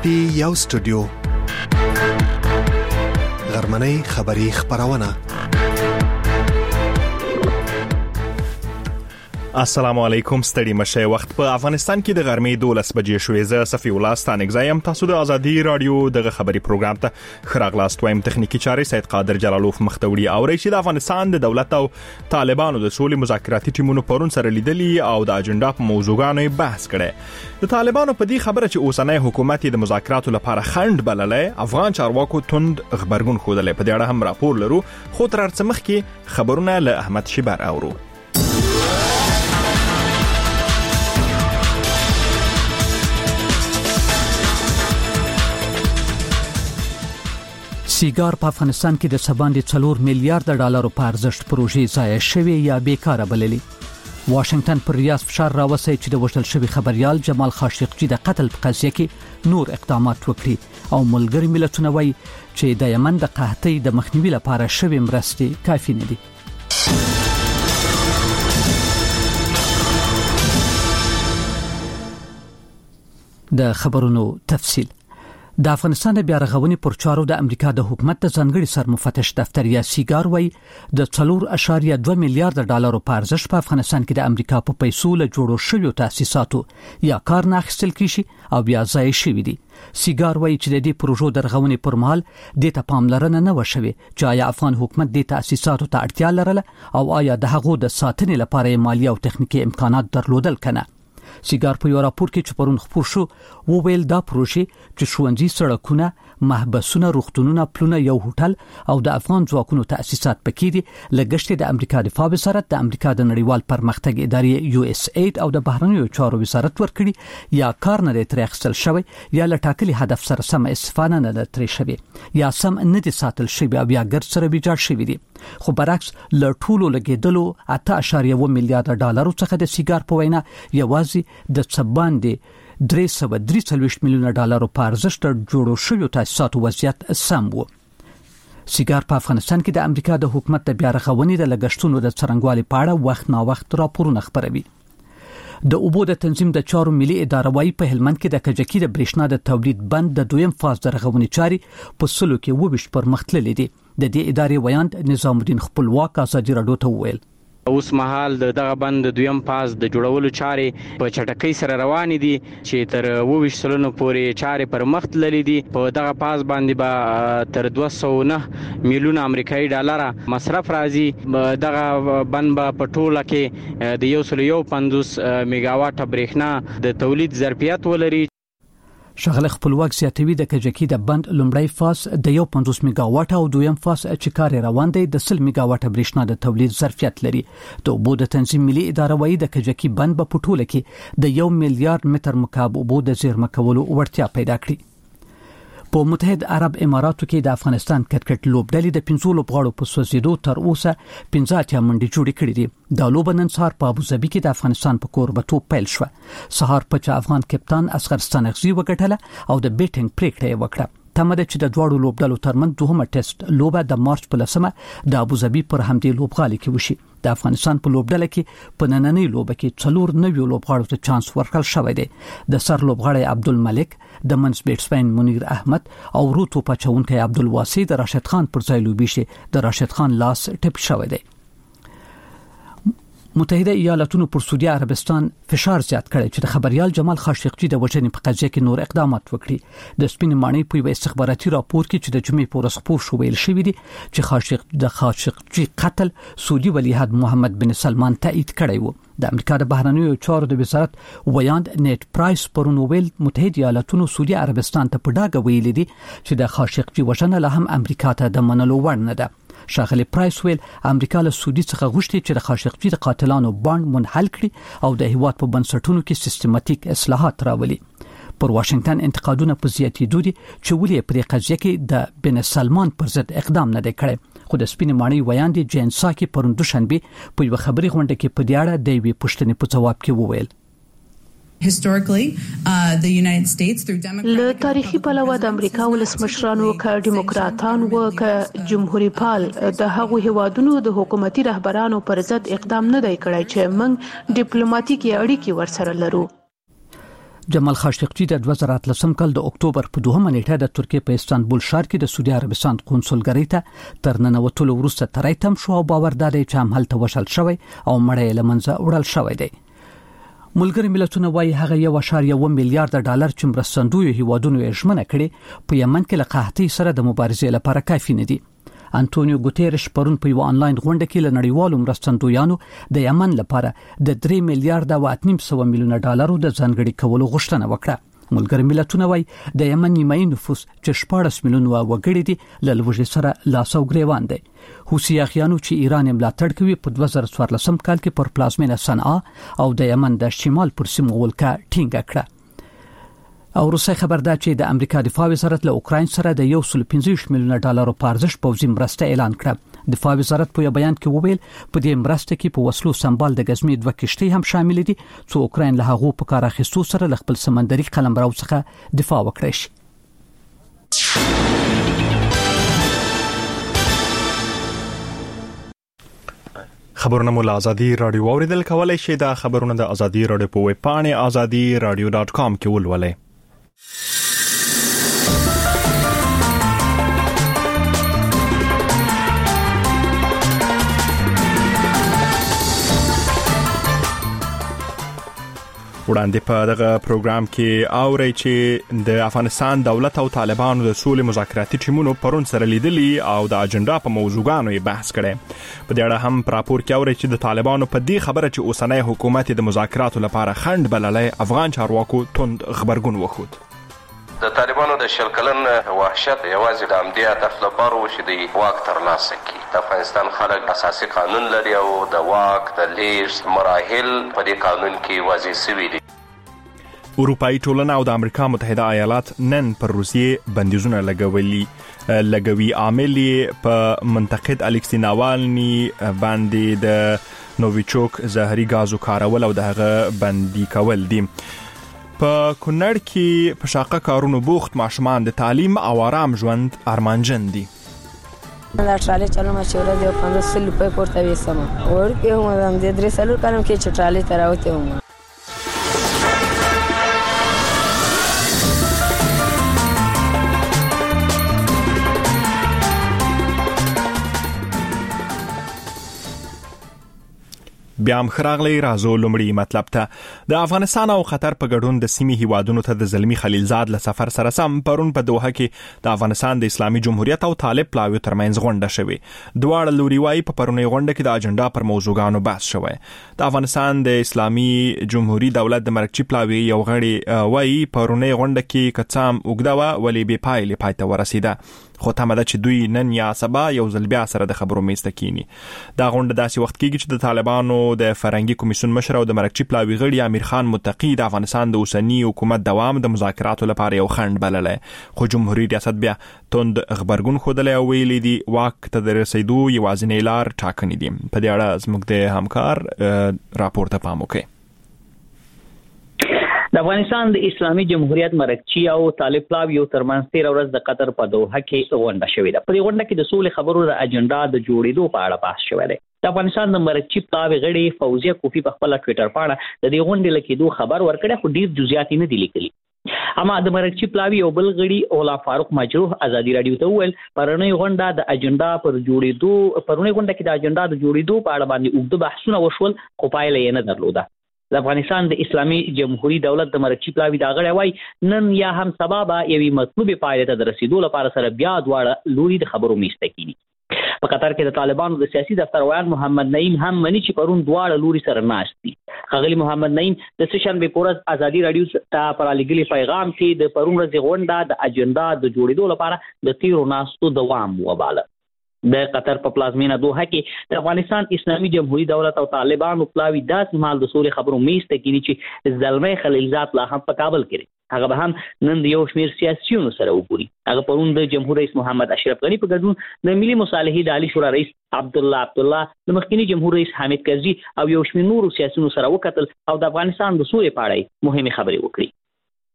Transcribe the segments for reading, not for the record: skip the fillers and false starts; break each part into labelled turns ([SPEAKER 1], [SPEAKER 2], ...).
[SPEAKER 1] پی یو سټوډیو غرمنۍ خبری خبرونه.
[SPEAKER 2] السلام علیکم. ستړي مشه. وخت په افغانستان کې د غرمې 12 بجې شوې. زه صفی الله ستانګزایم. تاسو د ازادي رادیو دغه خبري پروګرام ته خراغلاست وایم. تخنیکی چارې سید قادر جلالوف مختوړي او رئیس د افغانستان د دولت او طالبانو د سولې مذاکراتي ټیمونو پرون سره لیدلي او د اجنډا په موضوعاتو بحث کړي. د طالبانو په دې خبره چې اوسنۍ حکومت د مذاکراتو لپاره خند بللې، افغان چارواکو توند خبرګون خوده. په دې اړه هم راپور لرو، خو تر څه مخکې خبرونه له احمد شیبر اورو.
[SPEAKER 3] سیګار په افغانستان کې د سباندې 4 میلیارډ ډالرو په ارزښت پروژې ضایع شوې یا بیکاره بللې. واشنگټن پر ریاض فشار راوسی چې د وژل شوی خبريال جمال خاشقجي د قتل په قضیه کې نور اقدامات وکړي او ملګری ملتونه وایي چې د یمن د قحطۍ د مخنیوي لپاره شوی مرستې کافي نه دي. د خبرونو تفصیل. د افغانستان د بیا رغونې پر چارو د امریکا د حکومت د ځانګړي سرمفتش دفتر یا سیګار وایي د 4.2 میلیارډ ډالرو په ارزښت په افغانستان کې د امریکا په پیسو له جوړو شویو تاسیساتو یا کار نه اخیستل کیږي او بیا ضایع شوی دي. سیګار وایي چې د دې پروژو د رغونې پر مهال د ته پاملرنه نه وشوي چې آیا افغان حکومت د تاسیساتو ته اړتیا لرله او آیا د هغو د ساتنې لپاره مالی او تخنیکی امکانات درلودل کنه. سیګار په یو راپور کې چې پرون خپور شو وویل دا پروژې چې ښوونځي، سړکونه، محبسونه، روغتونونه، پلونه، یو هوټل او د افغان ځواکونو تاسیسات پکې دي. لګښت د امریکا دفاع وزارت، د امریکا د نړیوال پرمختګ ادارې USAID او د بهرنیو چارو وزارت ورکړي یا کار نه ترې اخیستل شوی یا لټاکلي هدف سره سم استفاده نه ترې شوی یا سم نه دي ساتل شوی او یا ګرځ سره بیجار شوی دي. خو برعکس له ټولو لګیدلو 8.1 میلیارډ ډالرو څخه د سیګار په وینا یوازې د څباندې 343 میلیونه ډالرو په ارزښت جوړو شویو تاسیساتو وضعیت سم وو. سیګار په افغانستان کې د امریکا د حکومت د بیا رغونې د لګښتونو د څرنګوالي په اړه وخت نا وخت راپورونه خپروي. د اوبو د تنظیم د چارو ملي اداره وايي په هلمند کې د کجکي د برېښنا د تولید بند د دویم فاز د رغونې چاري په سلو کې وبش پر مختللې دي. د دې ادارې ویاند نظام الدین خپلواک ازادي رادیو ته وویل
[SPEAKER 4] اوس مهال دغه بند د دویم فاز د جوړولو چارې په چټکۍ سره روان دي چې تر 22 سلنو پورې چارې پر مخ تللې دي. په دغه فاز باندې به تر 209 میلیونه امریکایي ډالر مصرف راځي. دغه بند په ټوله کې د 150 میگاواټ برېښنا د تولید ظرفیت ولري.
[SPEAKER 3] شغله خپلواک زیاتوي د کجکی د بند لومړی فاز د 50 میگاواټ او دویم فاز چې کار روان دی د 100 میگاواټ برېښنا د تولید ظرفیت لري. د اوبو د تنظیم ملي اداره وايي د کجکی بند په ټوله کې د 1 میلیارډ متر مکعب اوبو د زیرمه کولو وړتیا پیدا کړي. په متحد عرب اماراتو کې د افغانستان کرکټ لوبډلې د 15 لوبغاړو په سوځیدو تر اوسه 15 منډې جوړې کړې دي. د لوب نن سهار په ابوظبي کې د افغانستان په کوربتوب پیل شو. سهار په افغان کپتان اصغر ستانغزي وګټله او د بیټینګ پریکړه وکړه. تمه ده چې د دوړو لوبډلو ترمنځ دوهمه ټیسټ لوبه د مارچ په 10 د ابوظبي پر همدې لوبغالي کې وشي. د افغانستان په لوبډله کې په نننۍ لوبه کې 4 نویو لوبغاړو ته چانس ورکړل شوی دی. د سر لوبغاړی عبدالملک، د منځ بیټسمن منیر احمد او روتو پچونکي عبدالواسی د راشد خان پر ځای لوبي شي. د راشد خان لاس ټپ شوی دی. متحده ایالاتونو پر سعودي عربستان فشار زیات کړی چې د خبريال جمال خاشقجي د وژنې په قضیه کې نور اقدامات وکړي. د سپین مانی په یو استخباراتي راپور کې چې د جمعې په ورځ خپور شو ویل شوی دی چې خاشقجي قتل سعودي ولیعهد محمد بن سلمان تایید کړی وو. د امریکا د بهرنیو چارو د وزارت ویاند نیټ پرایس پرون ویل متحده ایالاتونو سعودي عربستان ته په ډاګه ویل دي چې د خاشقجي وژنه له هم امریکا ته د منلو وړ نه ده. شاغلی پرایس ویل امریکا له سعودي څخه غوښتي چې د خاشقجي د قاتلانو باند منحل کړي او د هیواد په بنسټونو کې سیستماتیک اصلاحات راولي. پر واشنگټن انتقادونه په زیاتېدو دي چې ولې په قضیه کې د بن سلمان پر ضد اقدام نه دی کړی. خو د سپین مانی ویاند جین ساکي پرون دوشنبه په یو خبري غونډه کې په دې اړه د وی پوښتنې په جواب کې وویل
[SPEAKER 5] له تاریخي پلوه د امریکا ولسمشرانو که دیموکراتان و که جمهوریت پال د هغو هیوادونو د حکومتي رهبرانو پر ضد اقدام نه دی کړی چې موږ ډیپلوماټیکي اړیکې ورسره لرو.
[SPEAKER 3] جمال خاشقجي د 2013 کال د اکتوبر په 2 نیټه د ترکیه په استانبول ښار کې د سعودي عربستان قونسلګری ته تر ننوتلو وروسته ترایتم شو او باور دادی چې هم هلته وشل شوی او مړی لمنځه وړل شوی دی. ملګری ملتونه وايي هغه 1.1 میلیارډ ډالر چې مرستندوی هیوادونو یې ژمنه کړې په یمن کې له قحطۍ سره د مبارزې لپاره کافي نه دي. انټونیو ګوتيرش پرون په یو انلاین غونډه کې له نړیوالو مرستندویانو د یمن لپاره د 3 میلیارډ او 8.5 میلیونه ډالرو د ځانګړي کولو غوښتنه وکړه. ملګری ملتونه وايي د یمن نیمایي نفوس چې 14 میلیونه وګړي دي له لوږې سره لاس او ګریوان دي. حوثي اخیانو چې ایران ملاتړ کوي په 2014 کال کې پر پلازمینه صنعا او د یمن د شمال پر سیمو ولکه ټینګه کړه. او روسي خبر ده چې د امریکا دفاع وزارت له اوکراین سره د 115 میلیونه ډالرو په ارزښت پوځي مرسته اعلان کړه. دفاع وزارت په بیان کې وویل په دې مرسته کې په وسلو سمبال د غزمي 2 کشتۍ هم شامل دي چې اوکراین له هغو په کار اخیستو سره له خپل سمندري قلمرو څخه دفاع وکړي شي.
[SPEAKER 2] خبرونه مو له ازادي رادیو اوریدل کولای شئ. دا خبرونه د ازادي رادیو په ویب پاڼه azadiradio.com کې ولولئ. وړاندې په دغه پروګرام کې اوري چې د افغانستان دولت او طالبانو د سولې مذاکراتي ټیمونو پرون سره لیدلي او د اجنډا په موضوعګانو یې بحث کړي. په دې اړه هم راپور کې اوري چې د طالبانو په دې خبره چې اوسنۍ حکومت د مذاکراتو لپاره خنډ بللای افغان چارواکو توند خبرګون وخود.
[SPEAKER 6] د طالبانو د شلکلن وحشت یوازې د امدی هدف لپاره و چې د واک ترلاسه کړي. د افغانستان خلک اساسي قانون لري او د واک د لیږد مراحل په دې قانون کې واضح شوي دي.
[SPEAKER 2] اروپایي ټولنه او د امریکا متحده ایالات نن پر روسیې بندیزونه لګوي. عامل په منتقد الکسی ناوالني باندې د نوویچوک زهري غازو کارول او دغه بندي کول دي. په کونړ کې په شاقه کارونو بوخت ماشومان د تعلیم او آرام ژوند ارمانجن دي.
[SPEAKER 7] دا ټرالی چلوم چې ورځ یو 1500 روپۍ پورته وېسم ورکې هم د 3 سالو کارم کې چې ټرالی ته راوته وم. بیا هم خراغلی رازو لومړی مطلب ته د افغانستان او قطر په ګډون د سیمې هیوادونو ته د زلمی خلیلزاد له سفر سره سم پرون په دوحه کې د افغانستان د اسلامي جمهوریت او طالب پلاویو ترمنځ غونډه شوې. دواړه لوري وايي په پرونی غونډه کې د اجنډا پر موضوعګانو بحث شوی. د افغانستان د اسلامي جمهوریت دولت د مرکزی پلاوی یو غړي وايي پرونی غونډه کې کڅام وګداوه ولی به پایله پایته ورسیده. خو تمه ده چې دوی نن یا سبا یو ځل بیا سره د خبرو میز ته کینی. دا غونډه داسې وخت کېږي چې د طالبانو د فرنګي کمیسیون مشر او د مرکزی پلاوی غړي امیر خان متقی د افغانستان د اوسنی حکومت دوام د مذاکراتو لپاره یو خنډ بللی. خو جمهوریت ریاست بیا توند خبرګون خوده او ویلي دي واک ته د رسیدو یوازینۍ لار ټاکنې دي. په دې اړه زموږ د همکار راپور ته پام وکړئ.
[SPEAKER 8] د افغانستان د اسلامي جمهوریت مرکزی او طالب پلاویو ترمنځ 13 ورځ د قطر په دوحه کې غونډه شوې ده. په دې غونډه کې د سولې خبرو د اجنډا د جوړېدو په اړه بحث شوی دی. د افغانستان د مرکزی پلاوی غړي فوزیه کوفی په خپل ټوئیټر باندې د دې غونډې لکېدو خبر ورکړی خو ډیر جزئیات نه دي لیکلي. اما د مرکزی پلاوی او بل غړي اولا فاروق مجروح ازادي رادیو ته ویل پرونی غونډه د اجنډا پر جوړېدو پرونی غونډه کې د اجنډا د جوړېدو په اړه باندې اوږده بحثونه وشول خو پایله یې نه درلوده. د افغانستان د اسلامي جمهوریت دولت د مرکزی پلاوی دا غړي وای نن یا هم سبا به یوې مطلوبې پایله ته رسیدو لپاره سره بیا دواړه لوري د خبرو میز ته کینی. په قطر کې د طالبانو د سیاسي دفتر ویان محمد نعیم هم مني چې پرون دواړه لوري سره ناست دي. خغلی محمد نعیم د سشنبه پورز ازادي رادیو ته پر لګلی پیغام کې د پرون ورځ غونډه د اجنډا د جوړېدو لپاره د تیرو ناستو دوام وباله. د قطر په پلازمینه دوحه کې د افغانستان اسلامي جمهوریت دولت او طالبانو پلاوی داسې مال د سولې خبرو میز ته کینی چې زلمی خلیلزاد لا هم په کابل کې هغه به هم نن د یو شمیر سیاسيونو سره وګوري. هغه پرون د جمهور رئیس محمد اشرف غنی په ګډون د ملي مصالحې د عالی شورا رئیس عبدالله د مخکنی جمهور رئیس حامد کرزي او یو شمیر نورو سیاسيونو سره وکتل او د افغانستان د سولې په اړه مهمه خبرې وکړي.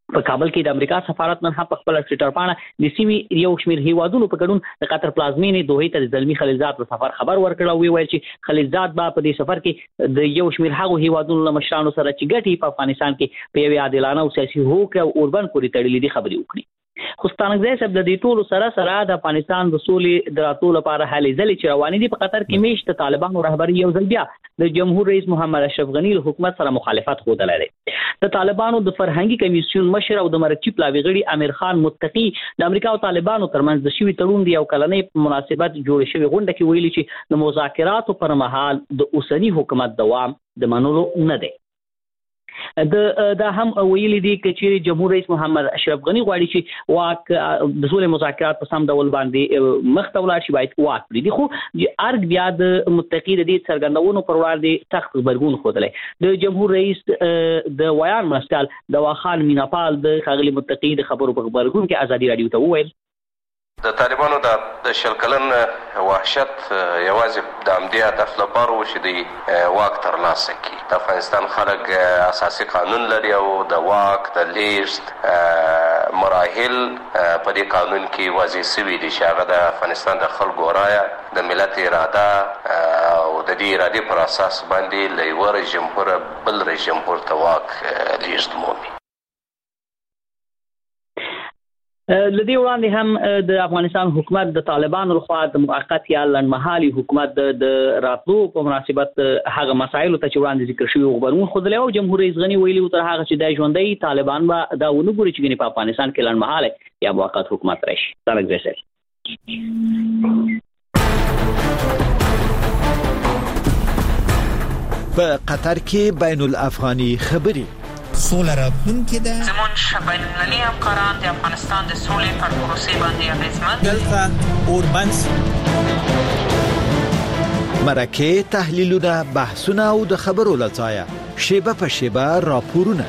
[SPEAKER 8] په کابل کې د امریکا سفارت نن هم په خپل ټویټر باندې د سیمې یو شمېر هیوادونو په ګډون د قطر پلازمینې دوحې ته د زلمی خلیلزاد په سفر خبر ورکړ او ویل چې خلیلزاد په دې سفر کې د یو شمېر هغو هیوادونو له مشرانو سره چې ګټي په افغانستان کې په یو عادلانه او سیاسي هوک او اوربند پورې تړلې دي خبرې وکړي. خو ستانګزی صاحب د دې ټولو سره د افغانستان د سولې د راتلو لپاره هلې ځلې چې روانې دي په قطر کې میشت د طالبانو رهبري یو ځل بیا د جمهور رئیس محمد اشرف غنی له حکومت سره مخالفت ښودلی دی. د طالبانو د فرهنګي کمیسیون مشر او د مرکزي پلاوي غړي امیر خان متقي د امریکا او طالبانو ترمنځ د شوي تړون دی او کلنۍ په مناسبت جوړ شوی غونډه کې ویلي چې د مذاکراتو پر مهال د اوسنی حکومت دوام د منلو نه دی. دا هم ویلي دي چې جمهور رئیس محمد اشرف غنی غواړي چې واک د سولې مذاکرات په سم ډول باندې مخ ته ولاړ شي، باید واک پرېږدي. خو ارګ بیا د متقي د دې څرګندونو پر وړاندې سخت غبرګون ښودلی. د جمهور رئیس د ویان مرستیال دوا خان میناپال د ښاغلي متقي د خبرو په غبرګون کې ازادي راډیو ته وویل
[SPEAKER 6] د طالبانو د شل کلن وحشت یوازې د همدې هدف لپاره و چې د واک ترلاسه کړي. د افغانستان خلک اساسي قانون لري او د واک د لیږد مراحل په دې قانون کې واضح شوي دي چې هغه د افغانستان د خلکو رایه د ملت اراده او د دې ارادې پر اساس باندې له یوه رژیمپوره بل رژیمپور ته واک لیږد مومي.
[SPEAKER 8] لدې وړاندې هم د افغانستان حکومت د طالبانو لخوا د موقت یا لنډمهالي حکومت د راتلو په مناسبت هغه مسایلو ته چې وړاندې ذکر شوي غبرګون ښودلی او جمهور رئیس غني ویلي و تر هغه چې دا ژوندی طالبان به دا ونه ګوري چې ګنې په افغانستان کې لنډمهالی یا موقت حکومت راشي. تلک صاحب
[SPEAKER 9] په قطر کې بین الافغاني خبري
[SPEAKER 10] سوله راتلونکې ده.
[SPEAKER 11] زمون بین‌المللي همکاران د افغانستان د سولې پر پروسې باندې اغېزمن
[SPEAKER 10] دلته اوربند
[SPEAKER 9] مرکه تحلیلونه بحثونه او د خبرو لځایه شیبه په شیبه راپورونه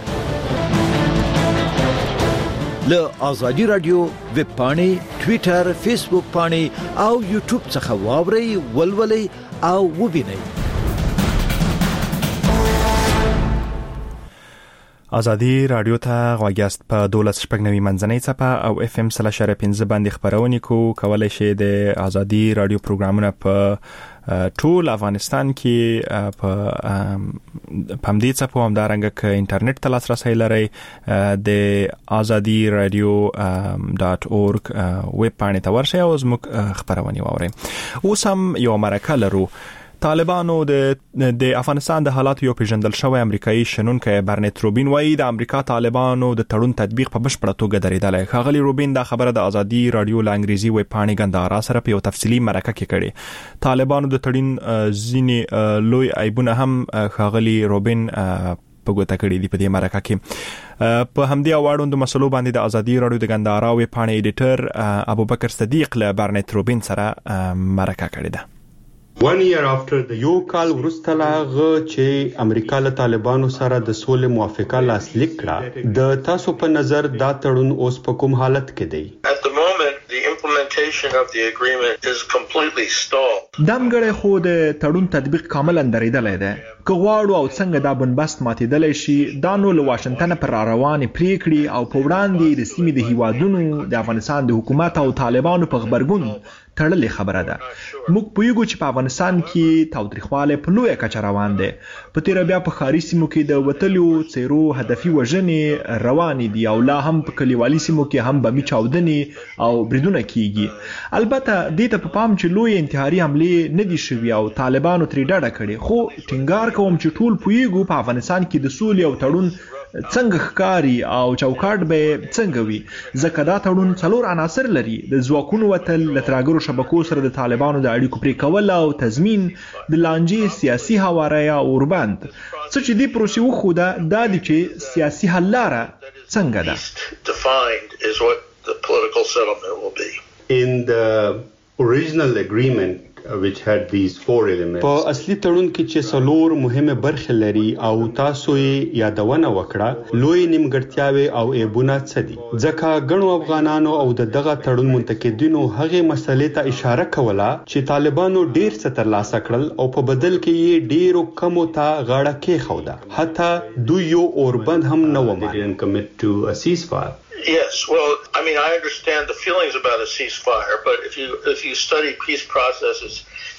[SPEAKER 9] له آزادي رادیو ویب پاڼې ټویټر فیسبوک پاڼې او یوټیوب څخه واورئ ولولئ او وبینئ.
[SPEAKER 2] آزادي رادیو ته غواګیاست په 12.9 منځنۍ څپه او اف ام 3.15 باندې خبرونه کولای شئ. د آزادي رادیو پروګرامونه په ټول افغانستان کې په همدې څپو همدارنګه ک انټرنیټ ته لاسرسي لرئ. د آزادي رادیو .org ویب پاڼې ته ورشئ او زموږ خبرونه واورئ. اوس هم یو مرکه لرو. طالبانو د افغانستان د حالات یو پیژندل شوی امریکایي شنونکی برنت روبین وایي د امریکا طالبانو د تړون تطبیق په بشپړه توګه درېدلی. ښاغلي روبین دا خبره د آزادي رادیو له انګریزي ویب پاڼې ګندهارا سره په یو تفصیلي مرکه کې کړې. طالبانو د تړون ځینې لوی عیبونه هم ښاغلي روبین په ګوته کړي دي په دې مرکه کې. په همدې اواړوندو مسلو باندې د آزادي رادیو د ګندهارا ویب پاڼې ایډیټر ابوبکر صدیق له برنت روبین سره مرکه کړې ده.
[SPEAKER 12] 1 year after د یو کال وروسته لاغه چې امریکا له طالبانو سره د سولې موافقه لاسلیک کړه، د تاسو په نظر دا تړون اوس په کوم حالت کې دی؟
[SPEAKER 13] At the moment the implementation of the agreement is completely stalled.
[SPEAKER 7] دمګړې خو د تړون تطبیق کاملا درېدلې ده. که غواړو او څنګه دا بنبست ماتېدلی شي، دا نو له واشنګټن پر روانې پریکړې او په وړاندې د سیمې د هیوادونو د افغانستان د حکومت او طالبانو په غبرګون تړلې خبره ده. موږ پوهیږو چې په افغانستان کې تاوتریخوالی په لویه کچه روان دی. په تیره بیا په ښاري سیمو کې د وتلیو څیرو هدفي وژنې روانې دي او لا هم په کلیوالي سیمو کې هم بمي چاودنې او بریدونه کیږي. البته دې ته په پام چې لوی انتحاري حملې نه دي شوي او طالبانو ترې ډډه کړې، خو ټینګار کوم چې ټول پوهیږو په افغانستان کې د سولې او تړون څنګه ښکاری او چوکاټ به څنګه وي، ځکه دا تړون 4 عناصر لري: د ځواکونو وتل، له ترهګرو شبکو سره د طالبانو د اړیکو پرې کول او تضمین، د لانجې سیاسي هواره یا اوربند. څه چې دې پروسې وښوده دا دی چې سیاسي حل لاره څنګه ده.
[SPEAKER 12] In the original agreement which had these four elements. په اصلي تړون کې چې څلور مهمه برخې لري او تاسو یې یادونه وکړه لوی نیمګړتیاوي او ایبونه څه دي ځکه غنو افغانانو او دغه تړون منتقدینو هغه مسلې ته اشاره کوله چې طالبانو ډیر څه ترلاسه کړل او په بدل کې یې ډیرو کمو ته غاړه کې خوده حتی دوی یو اوربند هم نه ومانه commit to a ceasefire.
[SPEAKER 13] Yes, well, I mean, I understand the feelings about a ceasefire, but if you study peace processes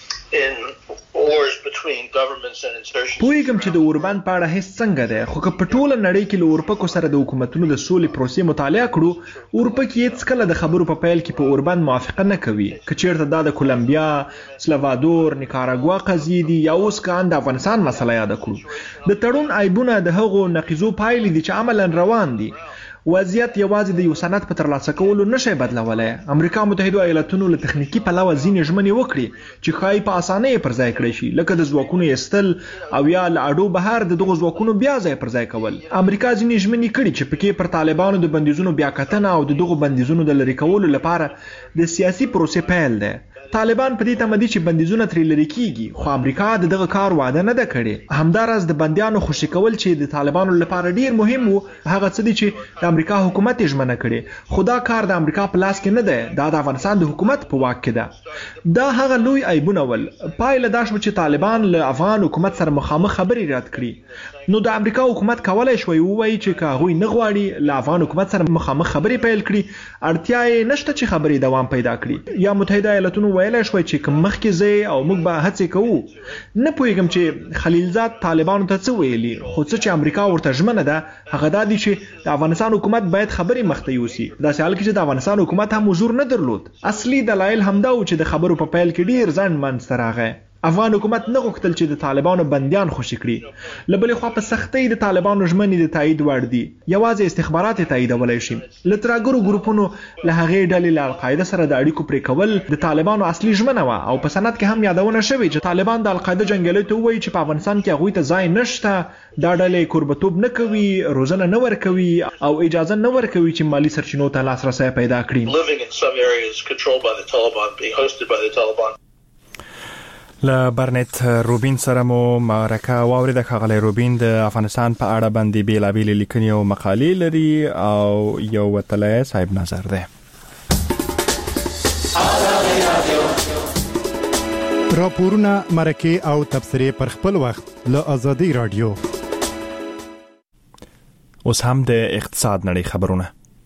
[SPEAKER 13] in wars between governments and insurgencies.
[SPEAKER 14] پوهیږم چې د اوربند په اړه هیڅ څنګه ده خو که په ټوله نړۍ کې له اورپکو سره د حکومتونو د سولې پروسې مطالعه کړو اورپک هیڅ کله د خبرو په پیل کې په اوربند موافقه نه کوي که چیرته دا د کولمبیا سلوادور نیکاراګوا قضیې دي یا اوس کان د افغانستان مسله یاد کړو د تړون عیبونه د هغو نقیضو پایلې دي چې عملاً روان دي وضعیت یوازې د یو سند په ترلاسه کولو نشي بدلولای امریکا متحده ایالاتونو له تخنیکی پلوه ځینې ژمنې وکړي چې خای په اسانۍ پر ځای کړی شي لکه د ځواکونو ایستل او یا لاډو بهر د دغه ځواکونو بیا ځای پر ځای کول امریکا ځینې ژمنې کړي چې پکې پر طالبانو د بندیزونو بیا کتنه او د دغه بندیزونو د لری کولو لپاره د سیاسي پروسې پیل ده طالبان په دې تمدي چې بندیزونه ترې لري کیږي خو امریکا دغه کار وعده نه ده کړې همدارس د بندیانو خوشی کول چې د طالبانو لپاره ډیر مهم وو هغه څه دي چې د امریکا حکومت یې ژمنه کړې خو دا کار د امریکا په لاس کې نه ده دا د افغانستان د حکومت په واک کې ده دا هغه لوی عیبونه ول پایله دا شو چې طالبان له افغان حکومت سره مخامخ خبرې رد کړي نو د امریکا حکومت کولای شوی وایي چې کاغوی نه غواړي له افغان حکومت سره مخامخ خبرې پیل کړي اړتیا یې نشته چې خبرې دوام پیدا کړي یا متحده ایالاتونو ویلای شوی چې مخکې زه او موږ به هڅه کوو نه پوهیږم چې خلیلزاد طالبانو ته څه ویلي خو څه چې امریکا ورته ژمنه ده هغه دا دي چې د افغانستان حکومت باید خبرې مخته یوسي داسې حال کې چې د افغانستان حکومت هم حضور نه درلود اصلي دلایل همدا و چې د خبرو په پیل کې ډیر ځنډ منځته راغی افغان حکومت نه غوښتل چې د طالبانو بندیان خوشی کړي لبلې خو په سختۍ د طالبانو ژمنې د تایید وړ دي یوازې استخبارات تاییدولای شي لتراګرو ګروپونو له هغې ډلې له القاعده سره د اړیکو پرې کول د طالبانو اصلي ژمنه و او په سند کې هم یادونه شوې چې طالبان د القاعده جنگیالو ته وایي چې په افغانستان کې هغوی ته ځای نشته دا ډلې کوربتوب نه کوي روزنه نه ورکوي او اجازه نه ورکوي چې مالی سرچینو ته لاسرسی پیدا کړي
[SPEAKER 2] له برنت روبین سره مو معرکه واوریده خغلی روبین د افغانستان په اړه باندې بیلابیل لیکنې او مقالې لري او یو وتلای صاحب نظر ده
[SPEAKER 1] راپورونه مرکه او تبصره پر خپل وخت له ازادي رادیو
[SPEAKER 2] اوس هم د اقتصاد نړۍ خبرونه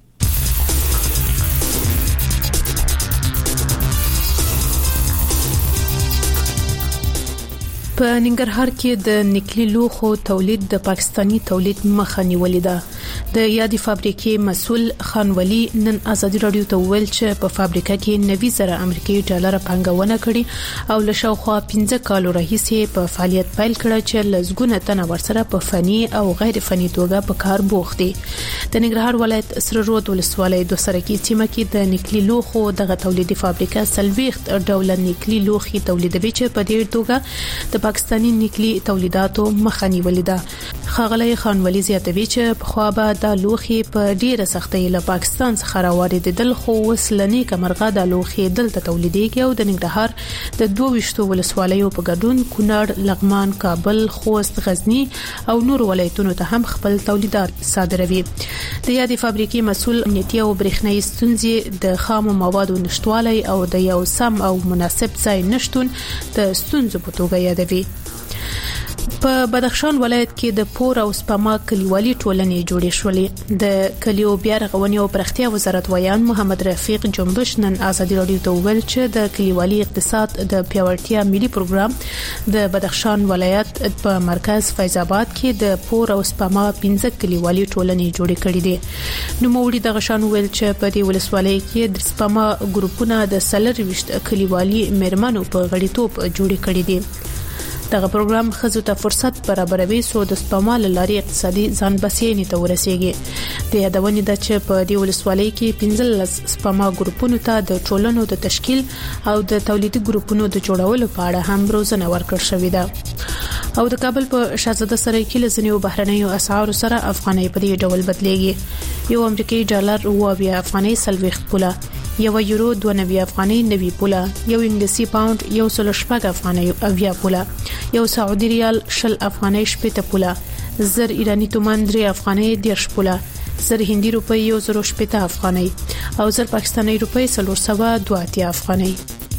[SPEAKER 5] په ننګرهار کې د نکلي لوخو تولید د پاکستانی تولید مخه نیولې ده د یادې فابریکې مسول خان ولی نن ازادي رادیو ته ویل چې په فابریکه کې 90,000 امریکایي ډالر پانګونه کړې او له شاوخوا 15 کالو راهیسې په فعالیت پیل کړ چې لزګونه تنه ورسره په فني او غیر فني توګه په کار بوخت دي د ننګرهار ولایت سره رود ولسوالۍ د سرکی سیمه کې د نکلي لوخو دغه تولیدي فابریکه سلويخت ډول نکلي لوخي تولیدوي چې په دې توګه د پاکستانی نکلي تولیداتو مخه نیولې ده خغلی خان ولی زیاتوي چې په خوا به د لوخي په ډیره سختۍ له پاکستان څخه راوړېدل خو وسلنې کمرغه د لوخي دلته تولیدېږي او د ننګرهار د 22 ولسوالیو په ګډون کونړ لغمان کابل خوست غزنی او نور ولایتونو ته هم خپل تولیدات صادروي د یادې فابریکې مسول امنیتي او برېښنایي ستونزې د خامو موادو نشټوالی او د یو سم او مناسب ځای نشټون د ستونزو په توګه یادوي په بدخشان ولایت کې د پور او سپما کلیوالي ټولنې جوړې شولې د کلیو بیا رغونې او پرختیا وزارت ویان محمد رفیق جنبش نن ازادي رادیو ته ویل چې د کلیوالي اقتصاد د پیاوړتیا ملي پروګرام د بدخشان ولایت په مرکز فیض آباد کې د پور او سپما 15 کلیوالي ټولنې جوړې کړې دي نو موړي د غشان ویل چې په دې ولسوالۍ کې د سپما ګروپونه د سلرويشت کلیوالي مرمنو په غړیتوب جوړې کړې دي دغه پروګرام خزو ته فرصت برابروي سو د سپما لاري اقتصادي ځان بسیاینې ته ورسیږي د یادونې د چې په دې ولسوالۍ کې 15 سپما ګروپونو ته د ټولنو د تشکیل او د تولیدي ګروپونو د جوړولو په اړه هم روزنه ورکړل شوې ده او د کابل په شاهزاده سرای کې لزنیو بهرنیو اسعار سره افغانۍ په دې ډول بدلېږي یو امریکایي ډالر او بیا افغانۍ سلويخت پوله یو یورو 92 افغانۍ 90 پوله، یو انګلیسي پاوند 116 افغانۍ 80 پوله، یو سعودي ریال 20 افغانۍ 80 پوله، زر ایرانی تومان 3 افغانۍ 10 پوله، زر هندي روپی 180 افغانۍ او زر پاکستاني روپی 382 افغانۍ.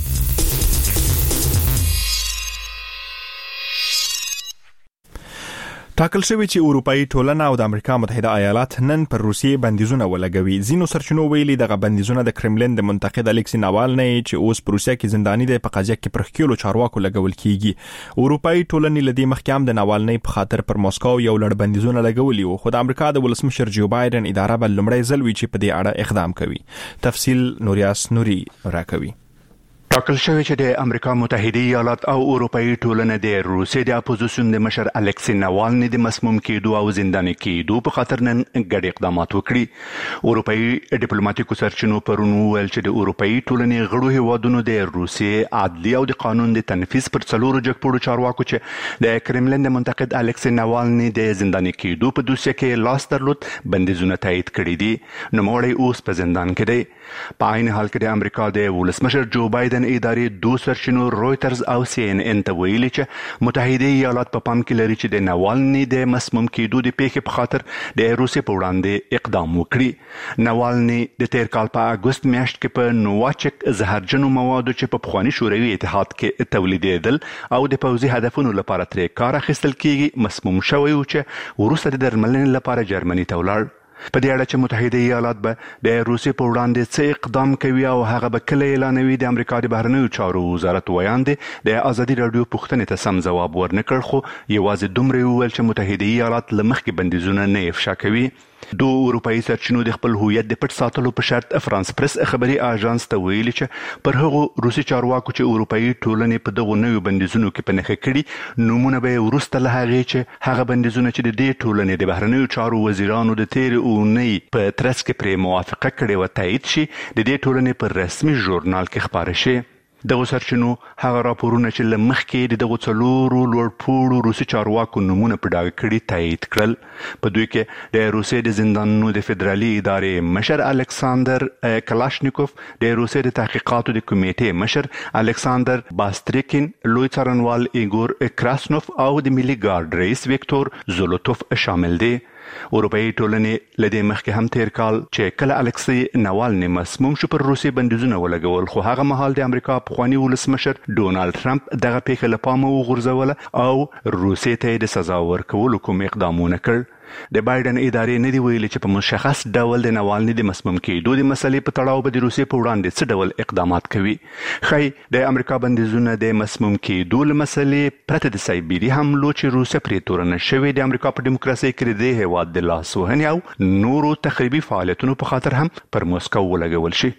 [SPEAKER 2] ټاکل شوی چې اروپאי ټولنه او د امریکا متحده ایالات نن پر روسیې بندیزونه ولګوي. ځینو سرچینو ویلي دغه بندیزونه د کرملین د منتقد الکسی ناوالنی چې اوس په روسیه کې زنداني دی په قضیه کې پر خکېلو چارواکو لګول کیږي. اروپאי ټولنې لدی مخکام د ناوالنی په خاطر پر مسکو یو لړ بندیزونه لګولي وو، خو د امریکا د ولسمشر جو بایدن اداره بل لمړی ځل وی چې په دې اړه اقدام کوي. تفصیل نوریاس نوري راکوي.
[SPEAKER 15] ټاکل شوی چې د امریکا متحده ایالات او اروپאי ټولنه د روسیې د اپوزیسیون د مشر الکسی ناوالنی د مسموم کېدو او زنداني کېدو په خاطر نن ګډ اقدامات وکړي. اروپאי ډیپلوماټیکو سرچینو پرون ویل چې د اروپאי ټولنې غړو هیوادونو د روسیې عدلي او د قانون د تنفيذ پر څلورو جګپوړو چارواکو چې د کرملین د منتقد الکسی ناوالنی د زنداني کېدو په دوسیه کې لاس درلود بندیزونه تایید کړي دي. نوموړی اوس په زندان کې دی. په عین حال کې د امریکا د ولسمشر جو بایدن ادارې دوه سرچینو رويټرز او CNN ته ویلي چې متحده ایالات په پام کې لري چې د ناوالنی د مسموم کېدو د پیښې په خاطر د روسیې په وړاندې اقدام وکړي. ناوالنی د تیر کال په اگست میاشت کې په نوواچک زهرجنو موادو چې په پخوانی شوروي اتحاد کې تولیدېدل او د پوځي هدفونو لپاره ترې کار اخیستل کیږي مسموم شوی و چې وروسته د درملنې لپاره جرمني ته ولاړ. په دې اړه چې متحده ایالات به د روسیې په وړاندې څه اقدام کوي او هغه به کله اعلانوي، د امریکا د بهرنیو چارو وزارت ویاندې د ازادي رادیو پوښتنې ته سم ځواب ورنکړ، خو یوازې دومره وویل چې متحده ایالات له مخکې بندیزونه نه افشا کوي. دو اروپאי سرچینو د خپل هویت د پټ ساتلو په شرط فرانس پریس خبري اژانس ته ویلي چې پر هغو روسي چارواکو چې اروپאי ټولنې په دغو نویو بندیزونو کې په نښه کړي نومونه به ورسته له هغه چې هغه بندیزونه چې د دې ټولنې د بهرنیو چارو وزیرانو د تیر اونۍ په ترڅ کې پرې موافقه کړې و تایید شي د دې ټولنې پر رسمي ژورنال کې خبره شي. دغه سرچینو هغه راپورونه چې لمخکې د دغه څلورو لوړپوړو روسي چارواکو نمونه په ډاګه کړي تایید کړل. په دوی کې د روسیې د زندانونو د فدرالي ادارې مشر الکساندر کلاشنیکوف، د روسیې د تحقیقاتو د کمیټې مشر الکساندر باستریکین، لوی څارنوال ایګور کراسنوف او د ملي ګارد رئیس ویکتور زولوتوف شامل دي. اروپאי ټولنې لدې مخکې هم تیر کال چې کله الکسی ناوالنی مسموم شو پر روسیې بندیزونه ولګول، خو هغه مهال د امریکا پخوانی ولسمشر ډونالد ټرمپ دغه پیښه له پامه وغورځوله او روسیې ته د سزا ورکولو کوم اقدامونه کړ. د بایدن ادارې نه دی ویلي چې په مشخص ډول د ناوالنی د مسموم کېدو د مسلې په تړاو به د روسیې په وړاندې څه ډول اقدامات کوي. خی د امریکا بندیزونه د مسموم کېدو له مسلې پرته د سایبری حملو چې روسیه پرې تورنه شوې د امریکا په دیموکراسي کې د هیواد د لاسوهنې او نورو تخریبي فعالیتونو په خاطر هم پر مسکو ولګول شي.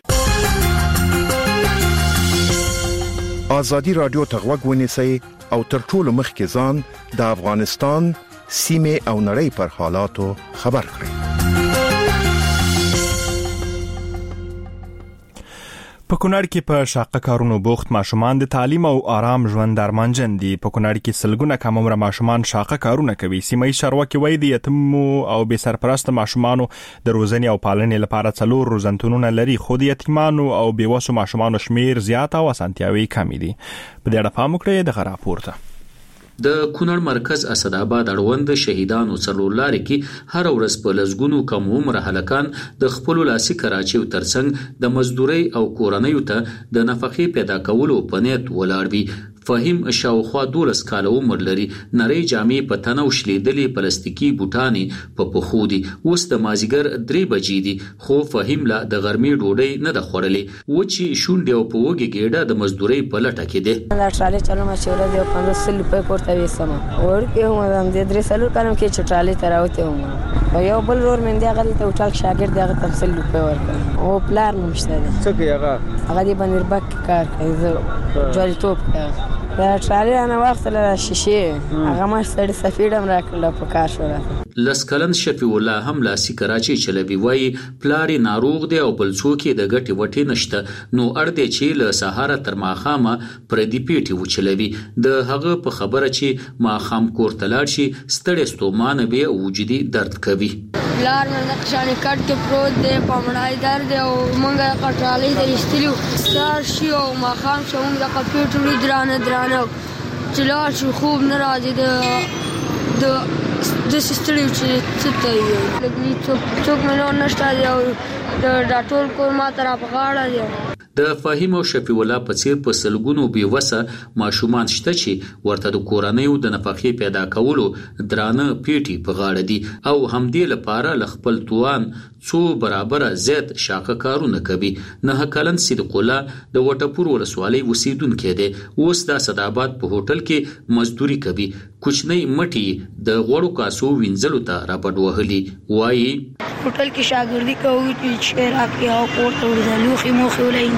[SPEAKER 16] ازادي رادیو ته غوږ ونیسئ او تر ټولو مخکې ځان د افغانستان سیمه او نړۍ پر حالاتو خبر کړئ.
[SPEAKER 2] په کونړ کې په شاقه کارونو بوخت ماشومان د تعلیم او آرام ژوند درمانجن دي. په کونړ کې سلګونه کم عمر ماشومان شاقه کارونه کوي. سیمه چارواکي وایي د یتیمو او بې سرپرست ماشومانو د روزنې او پالنې لپاره 4 روزنتونونه لري، خو د یتیمانو او بې وسو ماشومانو شمیر زیات او اسانتیاوي کم دي. په دې اړه پام وکړئ د راپورته.
[SPEAKER 17] د کونړ مرکز اسداباد اړوند شهیدانو څلورلاري کې هر ورځ په لزګونو کم عمر هلکان د خپل لاسي کراچیو ترڅنګ د مزدوري او کورنیو ته د نفقې پیدا کولو په نیت ولاړ وي. فهیم شاوخوا 12 کال عمر لري، نری جامې په تنو شلیدلې پلاستیکي بوټانې په پخو دي. اوس د مازیګر 3 بجې دي، خو فهیم لا د غرمې ډوډۍ نه د خوړلې و چې شونډې او په وګي ګېډه د مزدوري په لټه کې دي.
[SPEAKER 18] لا ټراله چلو ما چې ورته 1500 روپۍ پورته وېسم ورکه هم د 300 کارم کې چې ټراله تراوته هم یو بل ور من دی هغه ته ټاک شاګرد هغه 300 روپۍ ورکړ او پلار نمشته دي. څه کوي هغه دی باندې بک کار کوي جوړ توپ کوي. دا ټراله انا وخت له شیشه هغه ما سړی سفیدم راکړل په کار شو.
[SPEAKER 17] لسکلن شفیع الله هم لاسي کراچي چلوي وای پلار ناروغ دی او بل څوک د غټي وټي نشته نو اړ دی چې له سهار تر ماخامه پر دې پیټي وچلوي د هغه په خبره چې ماخام کور تلاړ شي ستړي ستومانه به وجودي درد کوي.
[SPEAKER 19] لار مې نقشانه کټ کې پروت دی پمړای درد او مونږه کټرالي د استلیو سار شي او ماخام شوم د کمپیوټر درانه چلا شو خوب ناراضي د سستړیو چې څه ته یو لګنی څوک مې نشته دی او د ډاکټر کور ما تر په غاړه دی.
[SPEAKER 17] د فهیم او شفیع الله په څیر په سلګونو بیوسه ماشومان شته چې ورته د کورنیو د نفقې پیدا کولو درانه پیټي په غاړه دي او همدې لپاره لخپل توان څو برابر زیات شاقه کارونه کوي. نه کلن صدیق الله د وټپور ولسوالۍ اوسیدونکو دی. اوس د صداباد په هوټل کې مزدوري کوي. کوچنی مټي د غوړو کاسو وینځلو ته راپډ وهلي وایي
[SPEAKER 19] هوټل کې شاګردي کوي چې راکې او کوټه ورته لوخي موخي ولې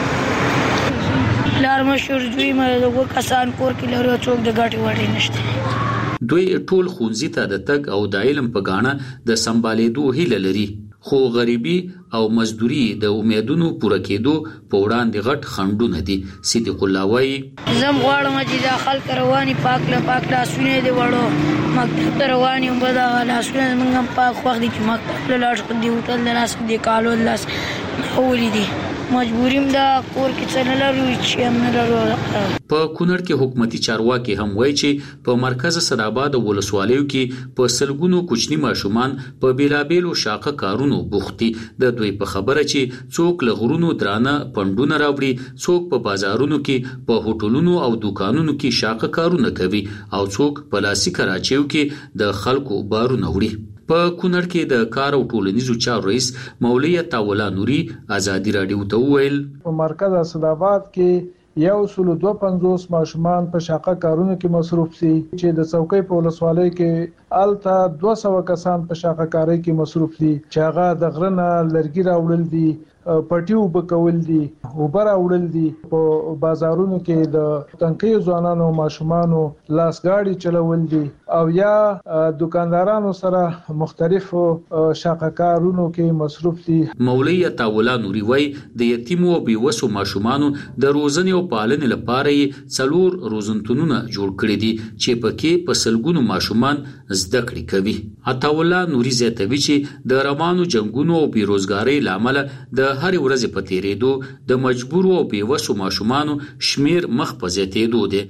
[SPEAKER 19] لار مشهور دوی مې دغه کسان کور کې لري څوک د غاټي وړي نشته.
[SPEAKER 17] دوی ټول خونځي ته د تګ او د علم په غاڼه د سمبالېدو هیله لري خو غریبي او مزدوري د امیدونو پوره کېدو په وړاندې غټ خنډونه دي. صدیق الله وایي
[SPEAKER 19] زم غواړم چې د خلک رواني پاک لاسونه دی وړو مکتب رواني هم دا لاسونه موږ پاک وخت چې مکتب لاړ شو دی هوټل لاس دی کالو لاس اولې دي مجبوریم دا کور کې څنګه لرو چې هم نه لرو.
[SPEAKER 17] په کونړ کې حکومتي چارواکي هم وایي چې په مرکز صداباد ولسوالیو کې په سلګونو کوچني ماشومان په بیلابېلو شاقه کارونو بوختي. د دوی په خبره چې څوک له غرونو درانه پندونه راوړي څوک په بازارونو کې په هوټلونو او دکانونو کې شاقه کارونه کوي او څوک په لاسي کراچیو کې د خلکو بارونه وړي. په کونړ کې د کار او ټولنیزو چارو رئیس مولوی عطاءالله نوري ازادي رادیو ته وویل
[SPEAKER 20] په مرکز صداباد کې 152 ماشومان په شاقه کارونو کې مصروف دي چې د څوکۍ په ولسوالۍ کې الته 200 کسان په شاقه کاری کې مصروف دي چې هغه د غرنه لرګي راوړل دي پټیو بکول دي اوبر راوړل دي په بازارونو کې د تنقیه ځوانانو ماشومانو لاسګاډي چلول دي او یا دکاندارانو سره مختلفو شاقه کارونو کې مصروف دي.
[SPEAKER 17] مولوی عطاءالله نوري وای د یتیمو او بیوسو ماشومانو د روزنې او پالنې لپاره 4 روزنتونونه جوړ کړي دي چې پکې په سلګونو ماشومان زده کړې کوي. عطاءالله نوري زیاتوي چې د روانو جنگونو او بیروزګاری لامل د هر ورځ په تیریدو د مجبورو او بیوسو ماشومانو شمیر مخ په زیاتېدو دی.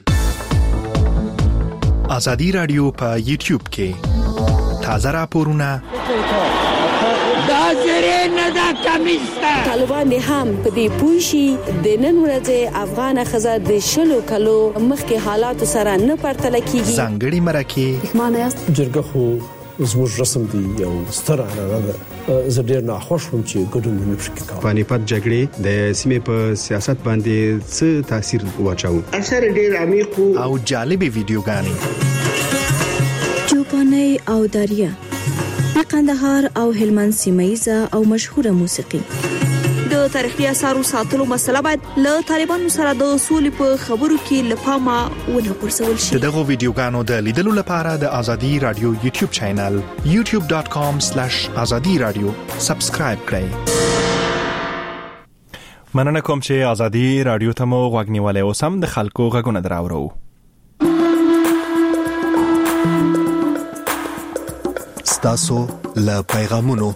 [SPEAKER 2] ازادي رادیو په یوټیوب کې تازه راپورونه
[SPEAKER 21] دا زری نه دا کمیسته
[SPEAKER 22] طالبان هم په دې پوښي د نن ورځې افغان خزه د شلو کلو مخکې حالات سره نه پرتل کیږي.
[SPEAKER 2] ځانګړي مرکه
[SPEAKER 22] مانه
[SPEAKER 23] جرګه خو زموږ رسم دی یو ستر عنعنه ده. زه ډیر ناخوښ وم چې ګډون نه پکې کوم.
[SPEAKER 12] پانیپت جګړې د سیمې په سیاست باندې څه تاثیر واچاو؟
[SPEAKER 21] اثر ډیر عمیق
[SPEAKER 2] او جالب ویډیوګانې
[SPEAKER 22] چوپاني او داریا د قندهار او هلمند سیمایزه او مشهوره موسیقي. د تاریخي اثارو ساتلو مسله باید له طالبانو سره د اصول په خبرو کې لپاره ونه پرسول شي.
[SPEAKER 2] دغه ویډیوګانو د لیدلو لپاره د ازادي رادیو یوټیوب چینل youtube.com/azadiradio سبسکرایب کړئ. مننه کوم چې ازادي رادیو ته مو غوږ نیولای او سم د خلکو غږونه دراوړو. ستاسو له پیغامونو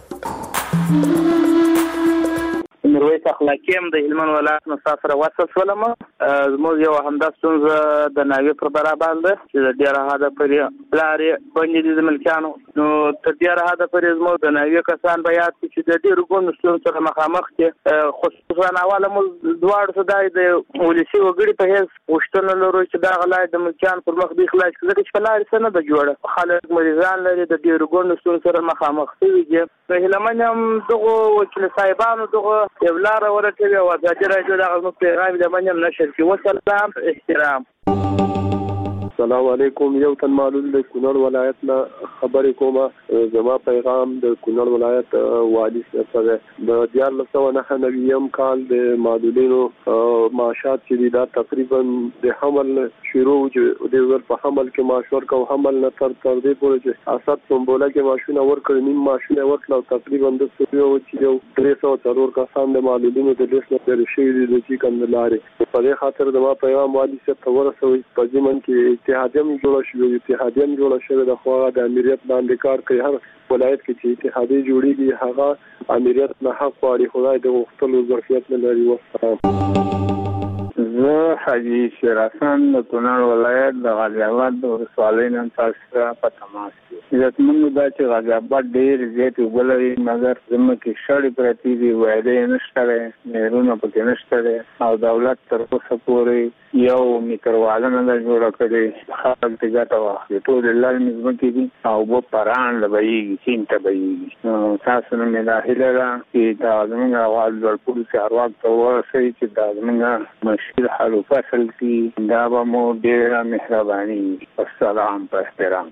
[SPEAKER 24] مروي اخلاقي هم د هلمند ولایت مسافر وصل ولم زموږ یو همداستون د ناوی پر برابر ده چې ډیره هدا پرې لاري باندې د ملکانو نو تر ډیره هدا پرې زموږ د ناوی کسان بیا چې د ډیرو ګوندونو سره مخامخ کې خصوصا اواله مو دوړ صداي د ولسی وګړي په هیڅ پښتون لرو چې دا غلای د ملکان پر مخ دی خلاص کړي چې لاري سره د جوړه خلک مریضان لري د ډیرو ګوندونو سره مخامخ دي په هلمند هم دغه وکیل صاحبانو دغه یولار ورته او ازادي رادیو دغه پیغام د منم نشر کې وسلام احترام.
[SPEAKER 3] السلام علیکم. یو تن معلول د کونړ ولایت نه خبرې کومه. زما پیغام د کونړ ولایت والی سره د 1999 کال د معلولینو معاشات چې دا تقریبا د حمل شروع د ور په حمل کې معاشور کو حمل نه تر دې پورې چې اساس سمبوله کې ماشونه ورکړ نیم ماشونه ورکړ تقریبا د سویو چې 304 کسان د معلولینو د لیست نه لري شي د چې کندلاري په دې خاطر د ما پیغام والی سره ورسوي په ځمن کې اتحادیه جوړه شوې د خوا د امریت باندې کار کوي. هر ولایت کې چې اتحادیه جوړیږي هغه امریت نه حق واړي خدای د وختلو ظرفیت نه لري. والسلام.
[SPEAKER 4] زه حاجی شیر حسن د کونړ ولایت د غازی آباد د ولسوالۍ نن تاسو په تماس کې. عزتمنو دا چې غازی آباد ډېر زیات وګلوي مګر زموږ کې شړې پرتې دي وایده نشته مهرونه پکې نشته او دولت تر اوسه پورې یو میکروواله نه جوړه کړې خلک ته ګټه واخلي. ټول لړ مزمکې دي او په پران لبېږي سینته بېږي. تاسو نه مې دا هیله ده چې دا زموږ اواز ورپورې چارواک ته ورسوي چې دا زموږ مشکل حل فصل کې دا به مو ډېره مهرباني. السلام په احترام.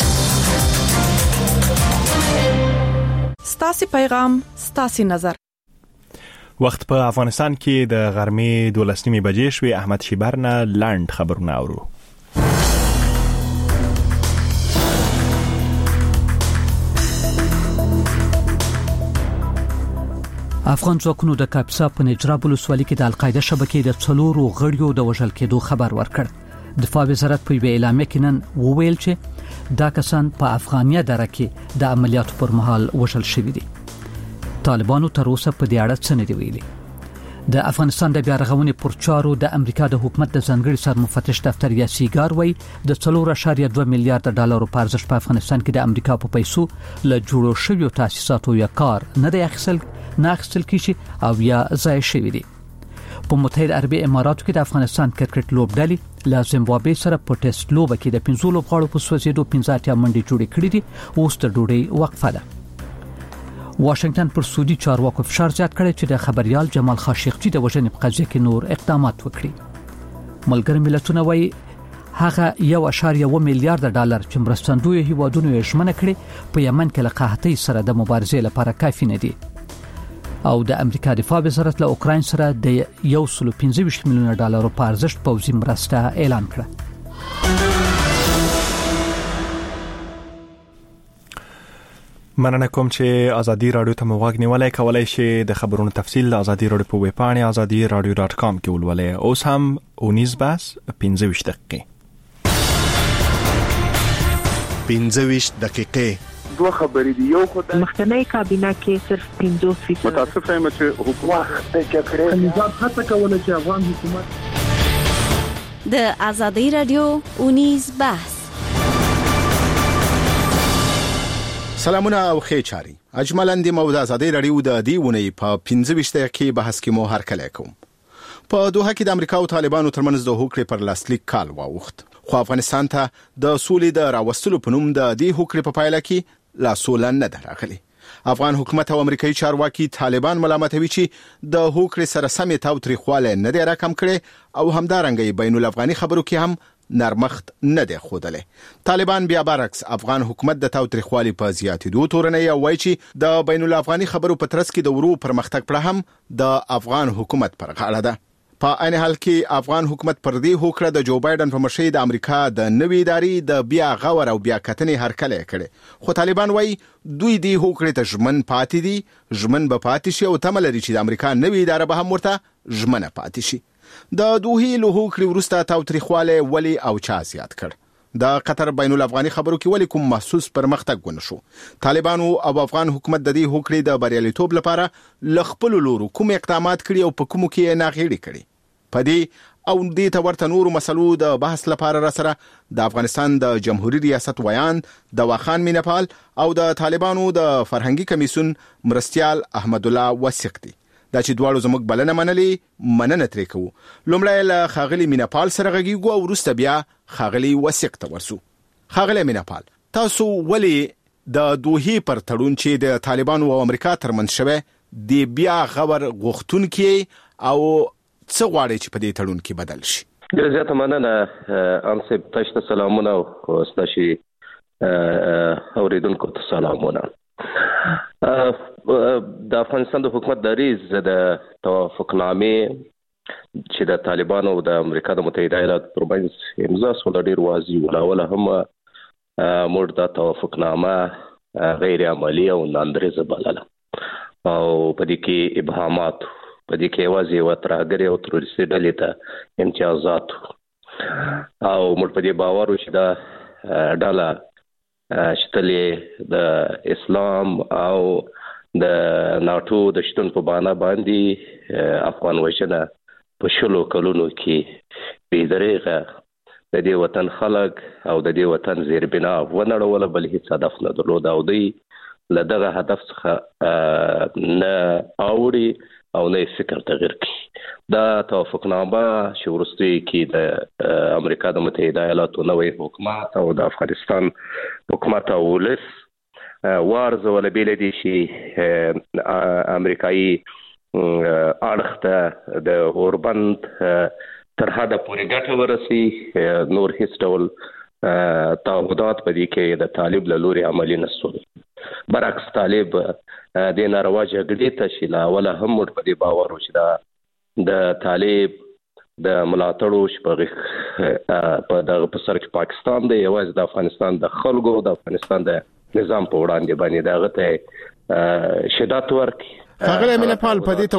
[SPEAKER 6] ستاسو پیغام ستاسو نظر.
[SPEAKER 2] وخت په افغانستان کې د غرمې 12 بجې شوې. احمد شیبرنه لاند خبرونه اورو.
[SPEAKER 8] افغان ځواکونو د کاپیسا په نجراب ولسوالۍ کې د القاعده شبکې د 4 غړیو د وژل کېدو خبر ورکړ. دفاع وزارت په ویل اعلامیه کې نن وویل چې دا کسان په افغانیه دره کې د عملیاتو پر مهال وژل شوي دي. طالبانو تر اوسه په دې اړه څه نه دی ویلي. د افغانستان د بیا رغونې پر چارو د امریکا د حکومت د ځانګړي سرمفتش دفتر یا سیګار وایي د 4.2 میلیارډ ډالرو په ارزښت په افغانستان کې د امریکا په پیسو له جوړو شویو تاسیساتو یا کار نه دی اخیستل کیږي او یا ضایع شوی دی. په متحده عربي اماراتو کې د افغانستان کرکټ لوبډلې له زیمبابوې سره په ټیسټ لوبه کې د 15 لوبغاړو په سوځېدو 15 منډې جوړې کړې دي. اوس د ډوډۍ وقفه ده. واشنگټن پر سعودي چارواکو فشار زیات کړی چې د خبريال جمال خاشقجي د وژنې په قضیه کې نور اقدامات وکړي. ملګری ملتونه وایي هغه 1.1 میلیارډ ډالر چې مرستندوی هیوادونو یې ژمنه کړې په یمن کې له قحطۍ سره د مبارزې لپاره کافي نه دي. او د امریکا دفاع وزارت له اوکراین سره د 125 میلیون ډالرو په ارزښت پوځي مرسته اعلان کړه.
[SPEAKER 2] مننه کوم چې ازادي رادیو ته موږ نیولای کولای شي. د خبرونو تفصیل د ازادي رادیو په ویب پاڼه azadiradio.com کې ولولئ. اوس هم 19 بس 15 دقیقې
[SPEAKER 16] 15 دقیقې
[SPEAKER 25] دوه خبرې دي. یو خدای
[SPEAKER 26] مخکنی کابینه کې صرف 50%
[SPEAKER 25] متاسف یم چې حکومت د کړې نظام هڅه کوله چې افغان حکومت
[SPEAKER 22] د ازادي رادیو 19 بس.
[SPEAKER 16] سلامونه او ښه چاري. اجملاً د موضوع ازادي رادیو د دیونه په 15 دقیقې بحث کې مو هر کله کوم. په دوحه کې د امریکا او طالبانو ترمنځ د هوکړې پر لاسلیک کال واوښت. خو افغانستان ته د سولې د راوستلو په نوم د دې هوکړې په پایله کې لا سوله نه دراغلي. افغان حکومت او امریکایي چارواکي طالبان ملامتوي چې د هوکړې سره سمې تاوتریخواله نه دی راکم کړي او همدارنګه بین الافغاني خبرو کې هم نرمخت نه دی خوده. طالبان بیا برعکس افغان حکومت د تاوتریخوالي په زیاتېدو تورنوي او وایي چې د بین الافغاني خبرو په ترڅ کې د ورو پرمختګ پر هم د افغان حکومت پر غاړه ده. په عین حال کې افغان حکومت پر دې هوکړه د جو بایدن په مشرۍ د امریکا د نوې ادارې د بیا غور او بیا کتنې هرکله کړي. خو طالبان وایي دوی دې هوکړې ته ژمن پاتې دي، ژمن به پاتې شي او تمه لري چې د امریکا نوې اداره به هم ورته ژمنه پاتې شي. د دوحې له هوکړې وروسته تاوتریخواله ولی او چا زیات کړ؟ د قطر بین الافغاني خبرو کې ولی کوم محسوس پرمختګ ونه شو؟ طالبانو او افغان حکومت د دې هوکړې د بریالیتوب لپاره لخپل لورو کوم اقدامات کړي او په کومو کې ناغېړي کړي؟ پدې او دې ته ورته نورو مسلو د بحث لپاره را سره د افغانستان د جمهوریت ریاست ویان د واخان مینپال او د طالبانو د فرهنګي کمیسیون مرستيال احمد الله وثیق دي. دا چې دواړو زموږ بلنه مننه ترې کوو. لومړی له خاغلی مینپال سره غږیږو او وروسته بیا خاغلی وثیق ته ورسو. خاغلی مینپال، تاسو ولې د دوحې پر تړون چې د طالبانو او امریکا ترمنځ شوه د بیا غور غوښتونکي او څه غواړي چې په دې تړون کې بدل شي؟
[SPEAKER 7] زیاته مننه انصب تاسو ته سلامونه او ستاسو اوریدونکو ته سلامونه. د افغانستان د حکومت دریځ د توافقنامې چې د طالبانو او د امریکا د متحده ایالاتو ترمنځ امضا شوه ډېر واضح ولاوله هم موږ د توافقنامه غیر عملی او ناندرزه بلله او په دې کې ابهامات په دې کې یوازې یوه ترهګرې او تروریستي ډلې ته امتیازات او موږ په دې باور وو چې دا ډله چې تل د اسلام او د ناټو د شتون په بانه باندې افغان وژنه په شلو کلونو کې بې دریغه د دې وطن خلک او د دې وطن زیربنا ونړوله، بل هیڅ هدف نه درلود او دوی له دغه هدف څخه نه اوړي او نه فکر تغیر کړي. دا توافقنامه چې وروسته کې د امریکا د متحده ایالاتو نوی حکومت او د افغانستان حکومت او ولس وارزوله بیل دي چې امریکایي اړخ ته د اوربند تر حده پورې ګټه ورسي، نور هیڅ ډول تعهدات په دې کې د طالب له لوري عملي نه شول. برعکس طالب د ناروا جګړې ته چې له اوله هم موږ په دې باور وو چې د طالب د ملاتړو شپږ په دغه په سر کې پاکستان دی، یوازې د افغانستان د خلکو د افغانستان د نظام په وړاندې باندې دغه ته شدت ورکړي.
[SPEAKER 16] ښاغلی امینه پال، په دې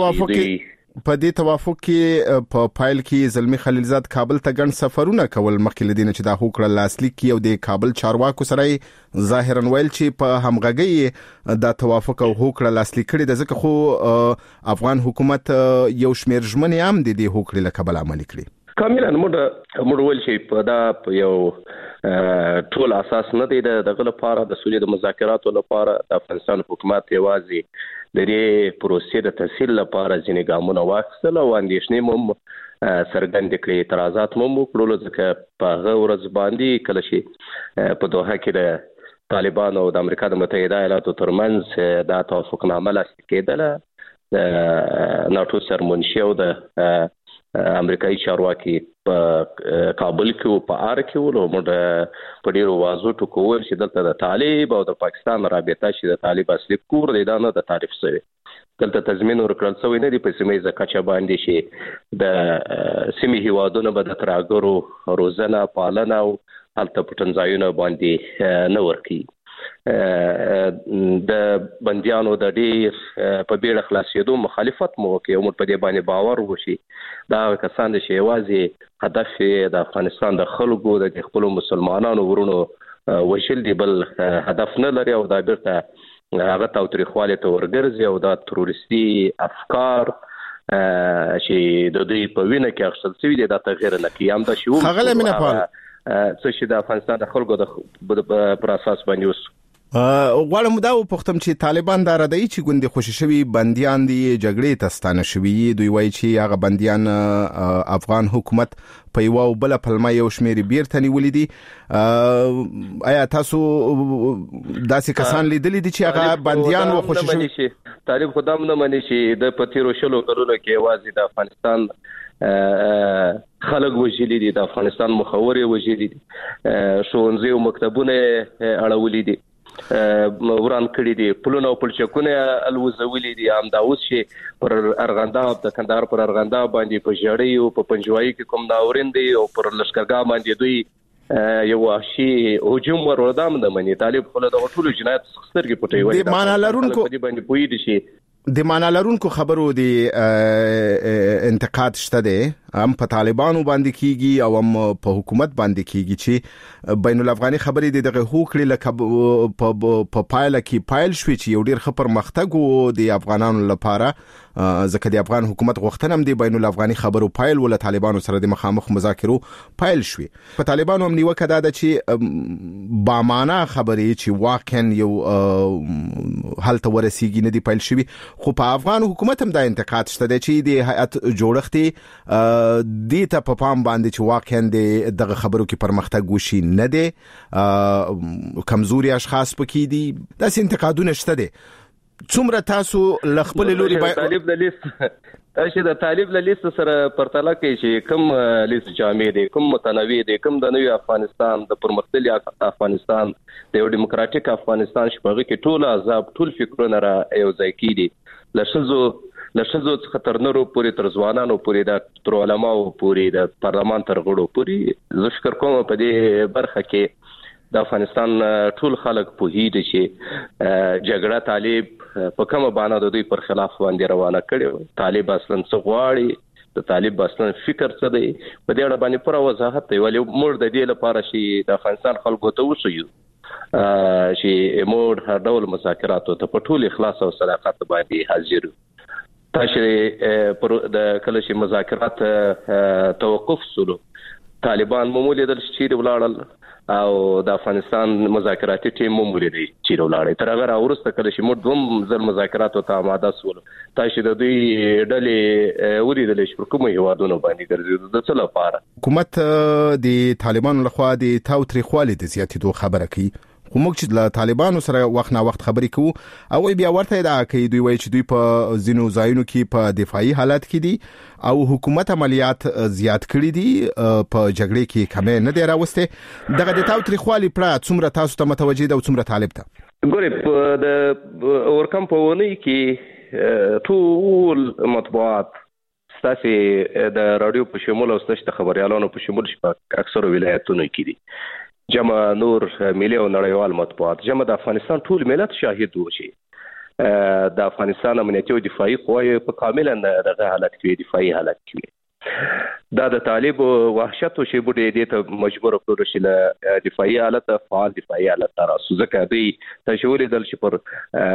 [SPEAKER 16] توافق کې په پایل کې زلمی خلیلزاد کابل ته ګڼ سفرونه کول مخکې له دې نه چې دا هوکړه لاسلیک کړي او د کابل چارواکو سره ظاهرا ویل چې په همغږۍ دا توافق او هوکړه لاسلیک کړي د ځکه خو افغان حکومت یو شمېر ژمنې هم د دې هوکړې له کبله عملي کړي.
[SPEAKER 7] کاملا موږ ویل چې په دا یو ټول اساس نه دی دغه لپاره د سولې د مذاکراتو لپاره د افغانستان حکومت یوازې د دې پروسې د تسهیل لپاره ځینې ګامونه واخیستل او اندېښنې هم څرګندې کړې، اعتراضات هم وکړل، ځکه په هغه ورځ باندې کله چې په دوحه کې د طالبانو او د امریکا د متحده ایالاتو ترمنځ دا توافقنامه لاسلیک کېدله، د ناټو سرمنشي او د امریکایي چارواکي په کابل کې او په آر کې ول موږ په ډیرو واضح ټکو ویل چې دلته د طالب او د پاکستان رابطه چې د طالب اصلي کور دی دا نه د تعریف شوی، دلته تضمین ورکړل شوی نه دی په سیمه کچه باندې چې د سیمې هیوادونو به د ترهګرو روزنه پالنه او هلته پټنځایونه باندې نه ورکړي. د بنديانو د ډیر په بیړه خلاصېدو مخالفت مو وکړ او موږ په دې باندې باور وشي دا کسان چې یوازې هدف د افغانستان د خلکو د خپل مسلمانانو ورونو وشل دی، بل هدف نه لري او دا بیرته هغه تاوتریخواله ته ورګرځي او دا تروریستي افکار چې د دوی په وینه کې اخیستل شوي دي دا تغیر نه کوي. هم دا شی
[SPEAKER 16] ښاغلی امینه پال
[SPEAKER 7] څه چې د افغانستان د خلکو پر اساس باندې اوس
[SPEAKER 16] غواړم دا وپوښتم چې طالبان دا ردی چې ګوندې خوشي شوي بنديان دي جګړې ته ستانه شوي، دوی وایي چې هغه بنديان افغان حکومت په یو او بل پلمه یو شمېر بیرته نیولې دي. آیا تاسو داسې کسان لیدلې دي چې هغه بنديان و خوشي شوي؟
[SPEAKER 7] طالب خدام نه مني چې د پتیرو شلو کلونو کې یوازې د افغانستان خلک وژلي دي، د افغانستان مخورې وژلي دي، ښوونځي او مکتبونه اړولي دي، وران کړی دي، پلونه او پلچکونه الوزولي دي. هم دا اوس چې پر ارغنداب د کندهار پر ارغنداب باندې په ژړۍ او په پنجوایي کې کوم ناورین دي او پر لشکرګاه باندې دوی یو وحشي هجوم ورودام نه مني. طالب خپل د ټولو جنایت سترګې پټوي
[SPEAKER 16] د معنا لرونکو
[SPEAKER 7] باندې پوي دي شي
[SPEAKER 16] د معنا لرونکو خبرو دی انتقاد شته دی هم په طالبانو باندې کیږي او هم په حکومت باندې کیږي چې بین الافغاني خبرې دغه هوکړې لکه په پایله کې پایل شوې چې یو ډیر خبر مختګ د افغانانو لپاره، ځکه د افغان حکومت غوښتنه هم د بین الافغاني خبرو پایل ول طالبانو سره د مخامخ مذاکرو پایل شوې. په طالبانو هم نیوکه ده چې با معنا خبرې چې واقعا یو حالت ورسیږي نه دی پایل شوې، خو په افغان حکومت هم دا انتقاد شته دی چې د هیئت جوړښت دې ته په پام باندې چې واقعا دغه خبرو کې پرمختګ وشي نه دی، کمزوري اشخاص پکې دي، داسې انتقادونه شته دي. څومره تاسو لخپل لوري
[SPEAKER 7] طالب د لیست چې د طالب له لیست سره پرتله کوي چې کوم لیست جامع دي، کوم متنوع دي، کوم د نوې افغانستان د پرمختللي افغانستان د یو دیموکراتیک افغانستان چې په کې ټول احزاب ټول فکرونه را یو ځای کیدي لشزو څخه تر نورو پورې تر ځوانانو پورې د تر علماو پورې د پارلمان تر غړو پورې زه فکر کوم په دې برخه کې د افغانستان ټول خلک په هیله چې جګړه طالب په کومه باندې د دوی پر خلاف باندې روانه کړي. طالب اصلا څه غواړي، د طالب اصلا فکر څه دی، په دې اړه باندې پوره وضاحت دی. ولې موږ د دې لپاره چې د افغانستان خلکو ته وسویو چې موږ هر ډول مذاکرات ته په ټول اخلاص او صداقت باندې حاضر یو. تاسو پر د کله چې مذاکرات توقف سولو طالبان معمولی د شیر ولاړل او د افغانستان مذاکراتي ټیم مومولې دی چې ولاړی تر هغه راورسته کله چې موږ دوم ځل مذاکرات ته آماده سول. تاسو د دوی ډلې ولیدل چې پر کومه هوادونو باندې ګرځي د څه لپاره
[SPEAKER 16] حکومت د طالبانو لخوا د تاوتریخوالي د زیاتېدو خبره کوي. خو موږ چې له طالبانو سره وخت نه وخت خبرې کوو او بیا ورته دا کوي دوی وایي چې دوی په ځینو ځایونو کې په دفاعي حالت کې دي او حکومت عملیات زیات کړي دي په جګړې کې کمې نه دی راوسته. دغه د تاوتریخوالي پر څومره تاسو ته متوجه ده او څومره طالب ته
[SPEAKER 7] ګورې د ورکم په ونی کې ټول مطبوعات ستاسو د رادیو په شمول او ستاسو خبريالانو په شمول شپه اکثر ولایتونو کې دي جمع نور ملي او نړیوال مطبوعات جمع د افغانستان ټول ملت شاهد وو چې د افغانستان امنیتي او دفاعي قوې په کامل دغه حالت کې دفاعي حالت کې دا د طالب وحشت او شی بډې دې ته مجبور کړو چې له دفاعي حالت فعال دفاعي حالت تراسو ځکه دوی تشوري دل چې پر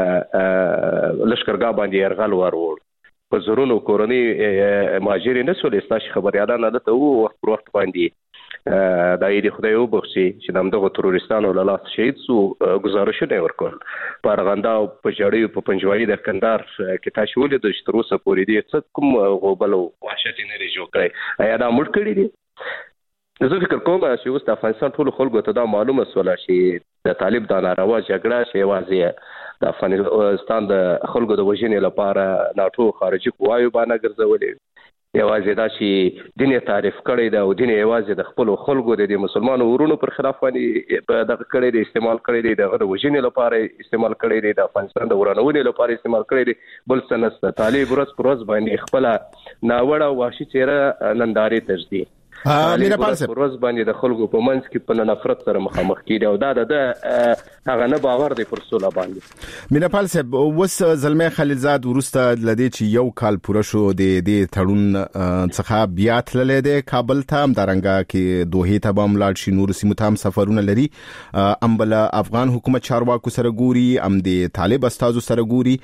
[SPEAKER 7] لشکرګاه باندې يرغل ورور په زرونو کورنۍ مهاجرین نسول استاش خبريالان د ته وخت وخت باندې دا یې خدای وبخشي چې دغه تروریستانو له لاس شهید سو گزارشونه ورکول په ارغنده او په جړی په پنجوایي د کندهار کې تاسو ولې د شتروسه پورې دي څه کوم غوبل او وحشت نه لري جوړ کړی ایا دا مړ کړی دي. زه فکر کوم چې اوس د افغانستان ټول خلکو ته دا معلومه سوله چې د طالب د ناروا جګړه چې واځي د افغانستان د خلکو د وژنې لپاره ناتو خارجي قواوی باندې ګرځولې یوازې دا چې دین تعریف کړی دا او دین یوازې د خپل خلکو د مسلمانانو ورونو پر خلاف باندې په دغه کړی دی استعمال کړی دی د وژنې لپاره استعمال کړی دی د افغانستان د ورانونې لپاره استعمال کړی دی بل څه نشته. طالب ورځ پر ورځ باندې خپل ناوړه او وحشي چهره ننداري تجدي
[SPEAKER 16] مینا پال صاحب
[SPEAKER 7] ورځ باندې د خلکو په منځ کې په نفرت سره مخامخ کیږي او دا د هغه نه باور دی پر سوله باندې.
[SPEAKER 16] مینا پال صاحب وس زلمه خلیلزاد ورسته لدی چې یو کال پوره شو د تړون څخه بیا تللې ده کابل ته هم درنګا کې دوه ته بم لاړ شي نور سیمو ته سفرونه لري امبل افغان حکومت چارواکو سره ګوري ام د طالب استادو سره ګوري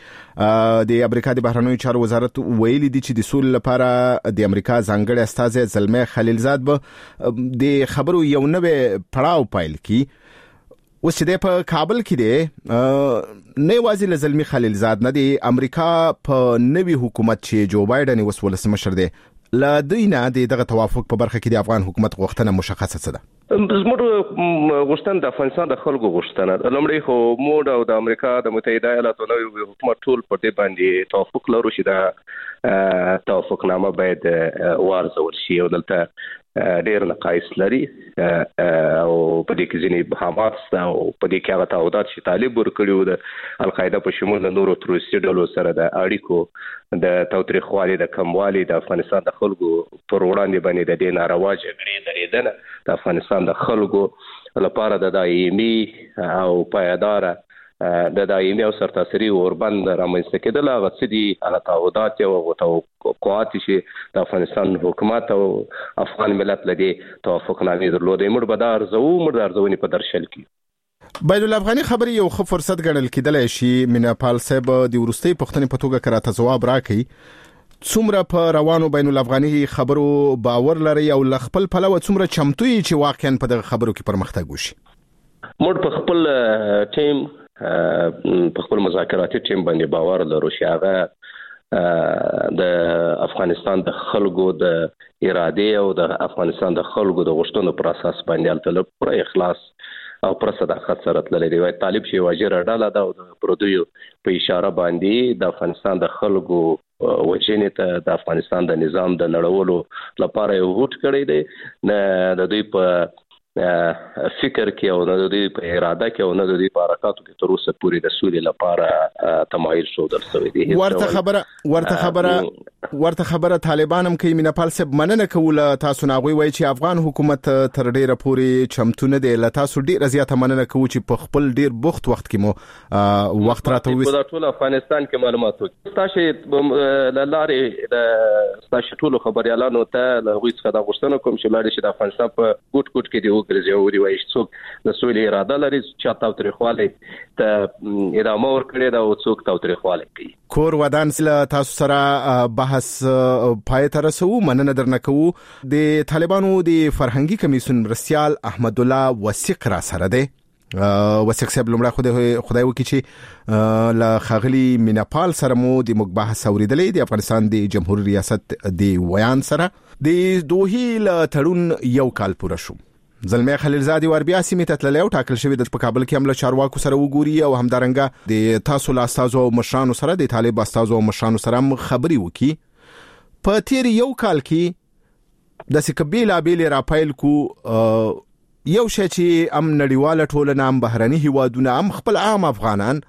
[SPEAKER 16] د امریکا د بهرنیو چارو وزارت ویلي دي چې د سول لپاره د امریکا ځانګړی استاد زلمه خلیلزاد د خبرو یو نوې پړاو پایل کی اوس چې په کابل کې دی نه وازی لزلمی خلیلزاد نه دی امریکا په نوې حکومت چې جو بایدن اوس ولسمشر دی لا دینه دغه توافق په برخه کې د افغان حکومت غوښتنه مشخصه څه ده؟
[SPEAKER 7] زموږ غوښتنه د افغانستان د خلکو غوښتنه لومړی خو موږ او د امریکا د متحده ایالاتو نوې حکومت ټول په دې باندې توافق لرو چې دا توافقنامه باید وارزول شي او دلته ډېر نقایص لري او په دې کې ځینې بهامات او په دې کې هغه تعهدات چې طالب ورکړي د القاعده په شمول د نورو تروریستي ډلو سره د اړیکو د تاوتریخوالي د کموالي د افغانستان د خلکو پر وړاندې باندې د دې ناروا جګړې درېدنه د افغانستان د خلکو لپاره د دایمي او پایدار د دایمي او سرتاسري اوربند رامنځته کېدل هغه څه دي هغه تعهدات او توقعات چې د افغانستان حکومت او افغان ملت لدی توافقنامې درلودې موږ به دا ارزونې په درشل کې
[SPEAKER 16] بین الافغاني خبري یو ښه فرصت ګڼل کېدلی شي. مینا پال صاحب د ورستۍ پښتنې په توګه کراته ځواب راکړي څومره په روانو بین الافغاني خبرو باور لري او خپل پلوه څومره چمتو یې چې واقعا په دغه خبرو کې پرمختګ وشي؟
[SPEAKER 7] موږ په خپل ټیم په خپل مذاکراتي ټیم باندې باور لرو چې هغه د افغانستان د خلکو د اراده او د افغانستان د خلکو د غوښتنو پر اساس باندې البته پر اخلاص او پر صداقت سره تللی دی. طالب چې واجر ډاله دا د پردیو په اشاره باندې د افغانستان د خلکو وجنې ته د افغانستان د نظام د نړولو لپاره یو هوټ کړی دی. نه د دوی په فکر کې او نه د دوی په اراده کې او نه د دوی په حرکاتو کې تر اوسه پورې د سولې لپاره تمایل ښودل شوی دی.
[SPEAKER 16] ورته خبره طالبان هم کوي. میناپال صاحب مننه کوله تاسو نه غوي وای چې افغان حکومت تر ډیره پورې چمتو نه دی. له تاسو ډیره زیاته مننه کوو چې په خپل ډیر بوخت وخت کې مو وخت راته وست
[SPEAKER 7] په ټول افغانستان کې معلومات وکړو. تاسو لارې د تاسو ټول خبريالانو ته له غوښ څخه د غوښتنه کوم چې لارې چې د افغانستان په ګوټ ګوټ کې دی وګرځي وایي څوک د سولې اراده لري چې تاوتریخواله ته ادامه ورکړي دا او څوک تاوتریخواله کوي.
[SPEAKER 16] کور ودان سره تاسو سره بحث پای ته رسو. مننه درنه کوو. د طالبانو د فرهنګي کمیسیون رسیال احمد الله وثیق را سره دی. وثیق صاحب لمړه خدای وکړي چې ل خاغلی میناپال سره مو د مباحث اوریدلې د افغانستان د جمهوریت ریاست د ویان سره د دوه ل تړون یو کال پوره شو. زلمه خلیلزادي وربیا سیمه ته تللی او ټاکل شوی د کابل کې عمله چارواکو سره وګوري او همدارنګه د تاسو لا استادو مشرانو سره د طالب استادو مشرانو سره خبري وکي. په تیر یو کال کې د سکبیلا بیل راپایل کو یو شی چې ام نړیواله ټولنه ام بهرني هیوادونه ام خپل عام افغانان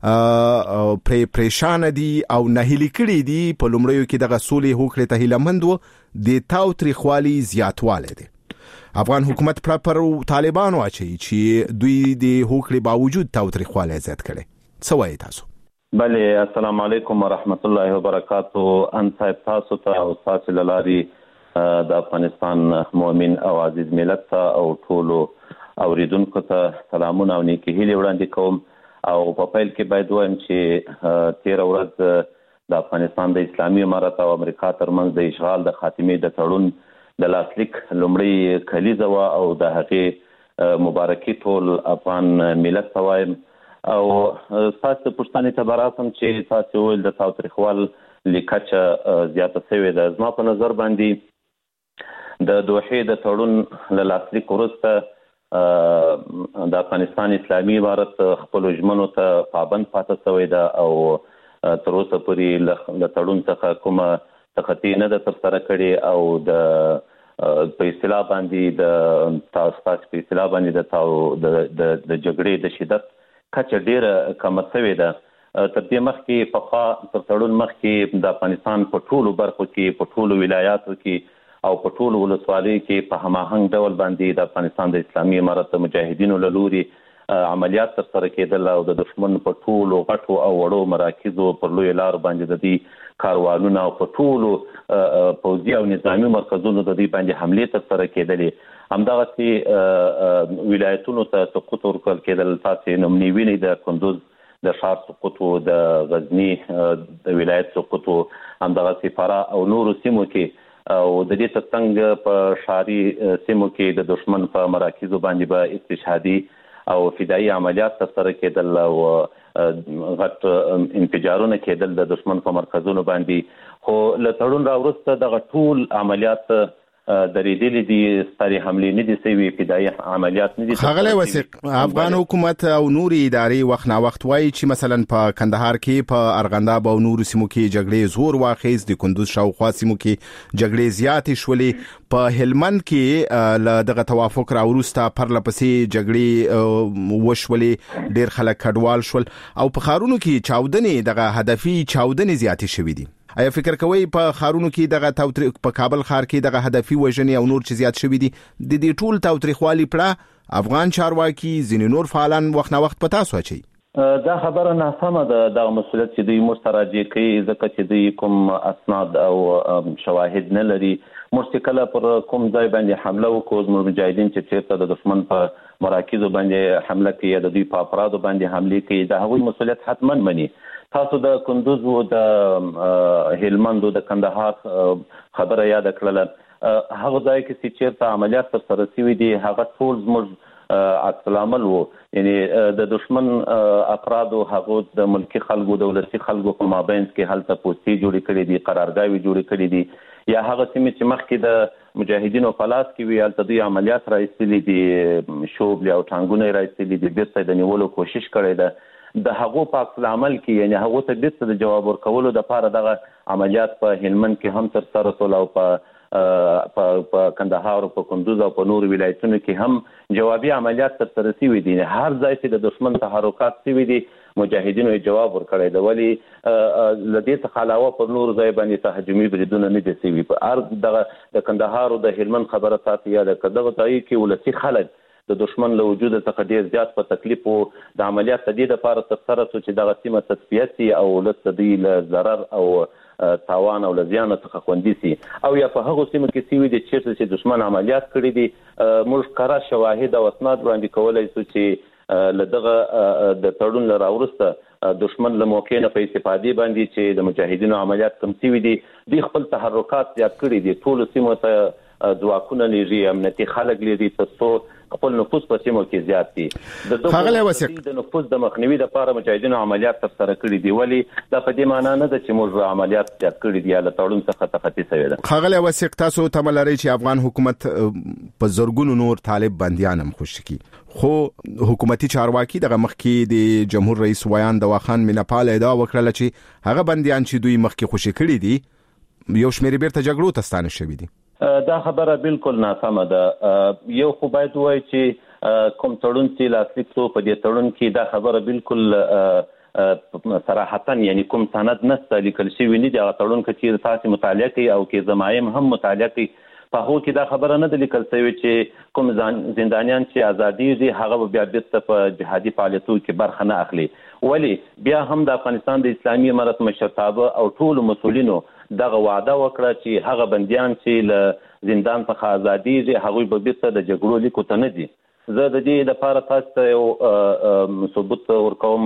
[SPEAKER 16] پریشان دي او نهیلي کړي دي. په لومړیو کې د غسولې هوکړې ته هیلمند و د تاوتریخوالي زیاتواله دي. افغان حکومت پر طالبانو اچي چې دوی د هوکړې باوجود تاوتریخواله زیات کړي. څه وایي تاسو؟
[SPEAKER 1] بله السلام علیکم ورحمت الله وبرکاتو. ان صاحب تاسو ته او تاسو لاري د افغانستان مؤمن او عزیز ملت ته او ټولو اوریدونکو ته سلامونه او نیکی هیلې وړاندې کوم. او په پیل کې باید وایم چې 13 ورځ د افغانستان د اسلامي امارت او امریکا ترمنځ د اشغال د خاتمې د تړون د لاسلیک لومړی کلیزه وا او د هغې مبارکي ټول افغان ملت ته وایم. او تاسو پښتنې ته براسم چې تاسو ول د تاوتریخوال لیکچه زیاته شوې ده. زما په نظر باندې د دوحې د تړون له لاسلیک وروسته د افغانستان اسلامي امارت خپل ژمنو ته پابند پاتې شوی ده او تر اوسه پورې له تړون څخه کومه تخطی نه ده ترسره کړې او د په اصطلاح باندې د تاسو په اصطلاح باندې د جګړې د شدت کچه ډیره کم شوې ده. تر دې مخکې په خوا تر تړون مخکې د افغانستان په ټولو برخو کې په ټولو ولایاتو کې او په ټولو ولسوالیو کې په هماهنګ ډول باندې د افغانستان د اسلامي امارت مجاهدینو له لوري عملیات ترسره کېدل او د دشمن په ټولو غټو او وړو مراکزو پر لوی لار باندې د دې کاروانونه او په ټولو پوځي او نظامی مرکزونو د دې باندې حمله ترسره کېدلې. همدغه ولایتونو ته سقوط ورکول کېدل. تاسو نومنی ویني د کندوز د ښار سقوط او د غزنی د ولایت سقوط همدغه سفاره او نورو سیمو کې او د دې ترڅنګ په شاري سیمو کې د دشمن په مراکزو باندې به استشهادي او فدایي عملیات ترسره کېدل او غټ انفجارونه کېدل د دشمن په مرکزونو باندې. خو له تړون راوروسته دغه ټول عملیات درېدلې دي. ستاري حملې نه دي سوي، فدایي عملیات نه دي.
[SPEAKER 16] ښاغلی وثیق، افغان حکومت او نورې ادارې وخت نا وخت وایي چې مثلا په کندهار کې په ارغنداب او نورو سیمو کې جګړې زور واخیست، د کندوز شاوخوا سیمو کې جګړې زیاتې شولې، په هلمند کې له دغه توافق راوروسته پرلپسې جګړې وشولې، ډېر خلک کډوال شول او په ښارونو کې چاودنې دغه هدفي چاودنې زیاتې شوې دي. آیا فکر کوئ په ښارونو کې دغه په کابل ښار کې دغه هدفي وژنې او نور چې زیات شوي دي د دې ټول تاوتریخوالي پړه افغان چارواکي ځینې نور فعالان وخت نه وخت په تاسو اچوي؟
[SPEAKER 1] دا خبره ناسمه ده. دغه مسؤلیت چې دوی موږ ته راجع کوي ځکه چې دوی کوم اسناد او شواهد نه لري. موږ چې کله پر کوم ځای باندې حمله وکړو، زموږ مجاهدین چې چېرته د دښمن په مراکزو باندې حمله کوي یا د دوی په افرادو باندې حملې کوي، د هغوی مسؤلیت حتما مني. تاسو د کندوز او د هلمند او د کندهار خبره یاد کړله. هغه ځای کې چې چېرته عملیات ترسره شوي دي هغه ټول زموږ عکس العمل و، یعنی د دشمن افرادو هغو د ملکي خلکو دولتي خلکو په مابینځ کې هلته پوستې جوړې کړې دي، قرارګاوې جوړې کړې دي، یا هغه سیمې چې مخکې د مجاهدینو په لاس کې وي هلته دوی عملیات راایستلي دي شوبلې او ټانګونه یې راایستلي دي بیرته د نیولو کوشش کړی ده د هغو په عکس العمل کې یعنې هغو ته بیرته د جواب ورکولو دپاره دغه عملیات په هلمند کې هم ترسره شول او په کندهار او په کندوز او په نورو ولایتونو کې هم جوابي عملیات ترسره شوي دي هر ځای چې د دښمن تحرکات شوي دي مجاهدینو یې جواب ورکړی دی ولې له دې څخه علاوه پر نورو ځای باندې تهجمي بریدونه نه دي شوي په هر دغه د کندهار او د هلمند خبره ساتي یا د دغه ځای کې ولسي خلک د دښمن له وجوده څخه ډېر زیات په تکلیف او د عملیات د دې دپاره ترسره شو چې دغه سیمه تصفیه شي او ولس د دوی له ضرر او تاوان او له زیانه څخه خوندي سي او یا په هغو سیمو کې سوي دي چېرته چې دښمن عملیات کړي دي موږ ښکاره شواهد او اسناد وړاندې کولی شو چې له دغه د تړون له راوروسته دښمن له موقع نه په استفادې باندې چې د مجاهدینو عملیات کم سوي دي دوی خپل تحرکات زیات کړي دي ټولو سیمو ته ځواکونه لېږي امنیتي خلک لېږي تر څو خپل نفوذ په سیمو کې زیات دي د نفوذ د مخنیوي لپاره مجاهدینو عملیات ترسره کړي دي ولې دا په دې معنا نه ده چې موږ عملیات زیات کړي دي یا له تړون څخه تخطي شوې ده
[SPEAKER 16] ښاغلی وثیق تاسو تمه لرئ چې افغان حکومت په زرګونو نور طالب بندیان هم خوشي کړي خو حکومتي چارواکي دغه مخکې د جمهور رئیس ویان دوا خان مینپال ادعا وکړه چې هغه بندیان چې دوی مخکې خوشي کړي دي یو شمېر بیرته جګړو ته ستانه شوي دي
[SPEAKER 1] دا خبره بالکل ناسمه ده یو خو باید ووایي چې کوم تړون چې لاسلیک شو په دې تړون کې دا خبره بالکل صراحتا یعنی کوم سند نشته لیکل شوی نه دی هغه تړون که چیرې تاسې مطالعه کوئ او کې ضمایم هم مطالعه کوئ په هغو کې دا خبره نه ده لیکل شوې چې کوم زندانیان چې ازادېږي هغه به بیا بیرته په جهادي فعالیتونو کې برخه نه اخلي ولې بیا هم د افغانستان د اسلامي امارت مشرتابه او ټولو مسؤلینو دغه وعده وکړه چې هغه بندیان چې له زندان څخه ازادېږي هغوی به بیرته د جګړو لیکو ته نه ځي زه د دې لپاره تاسو ته یو ثبوت ورکوم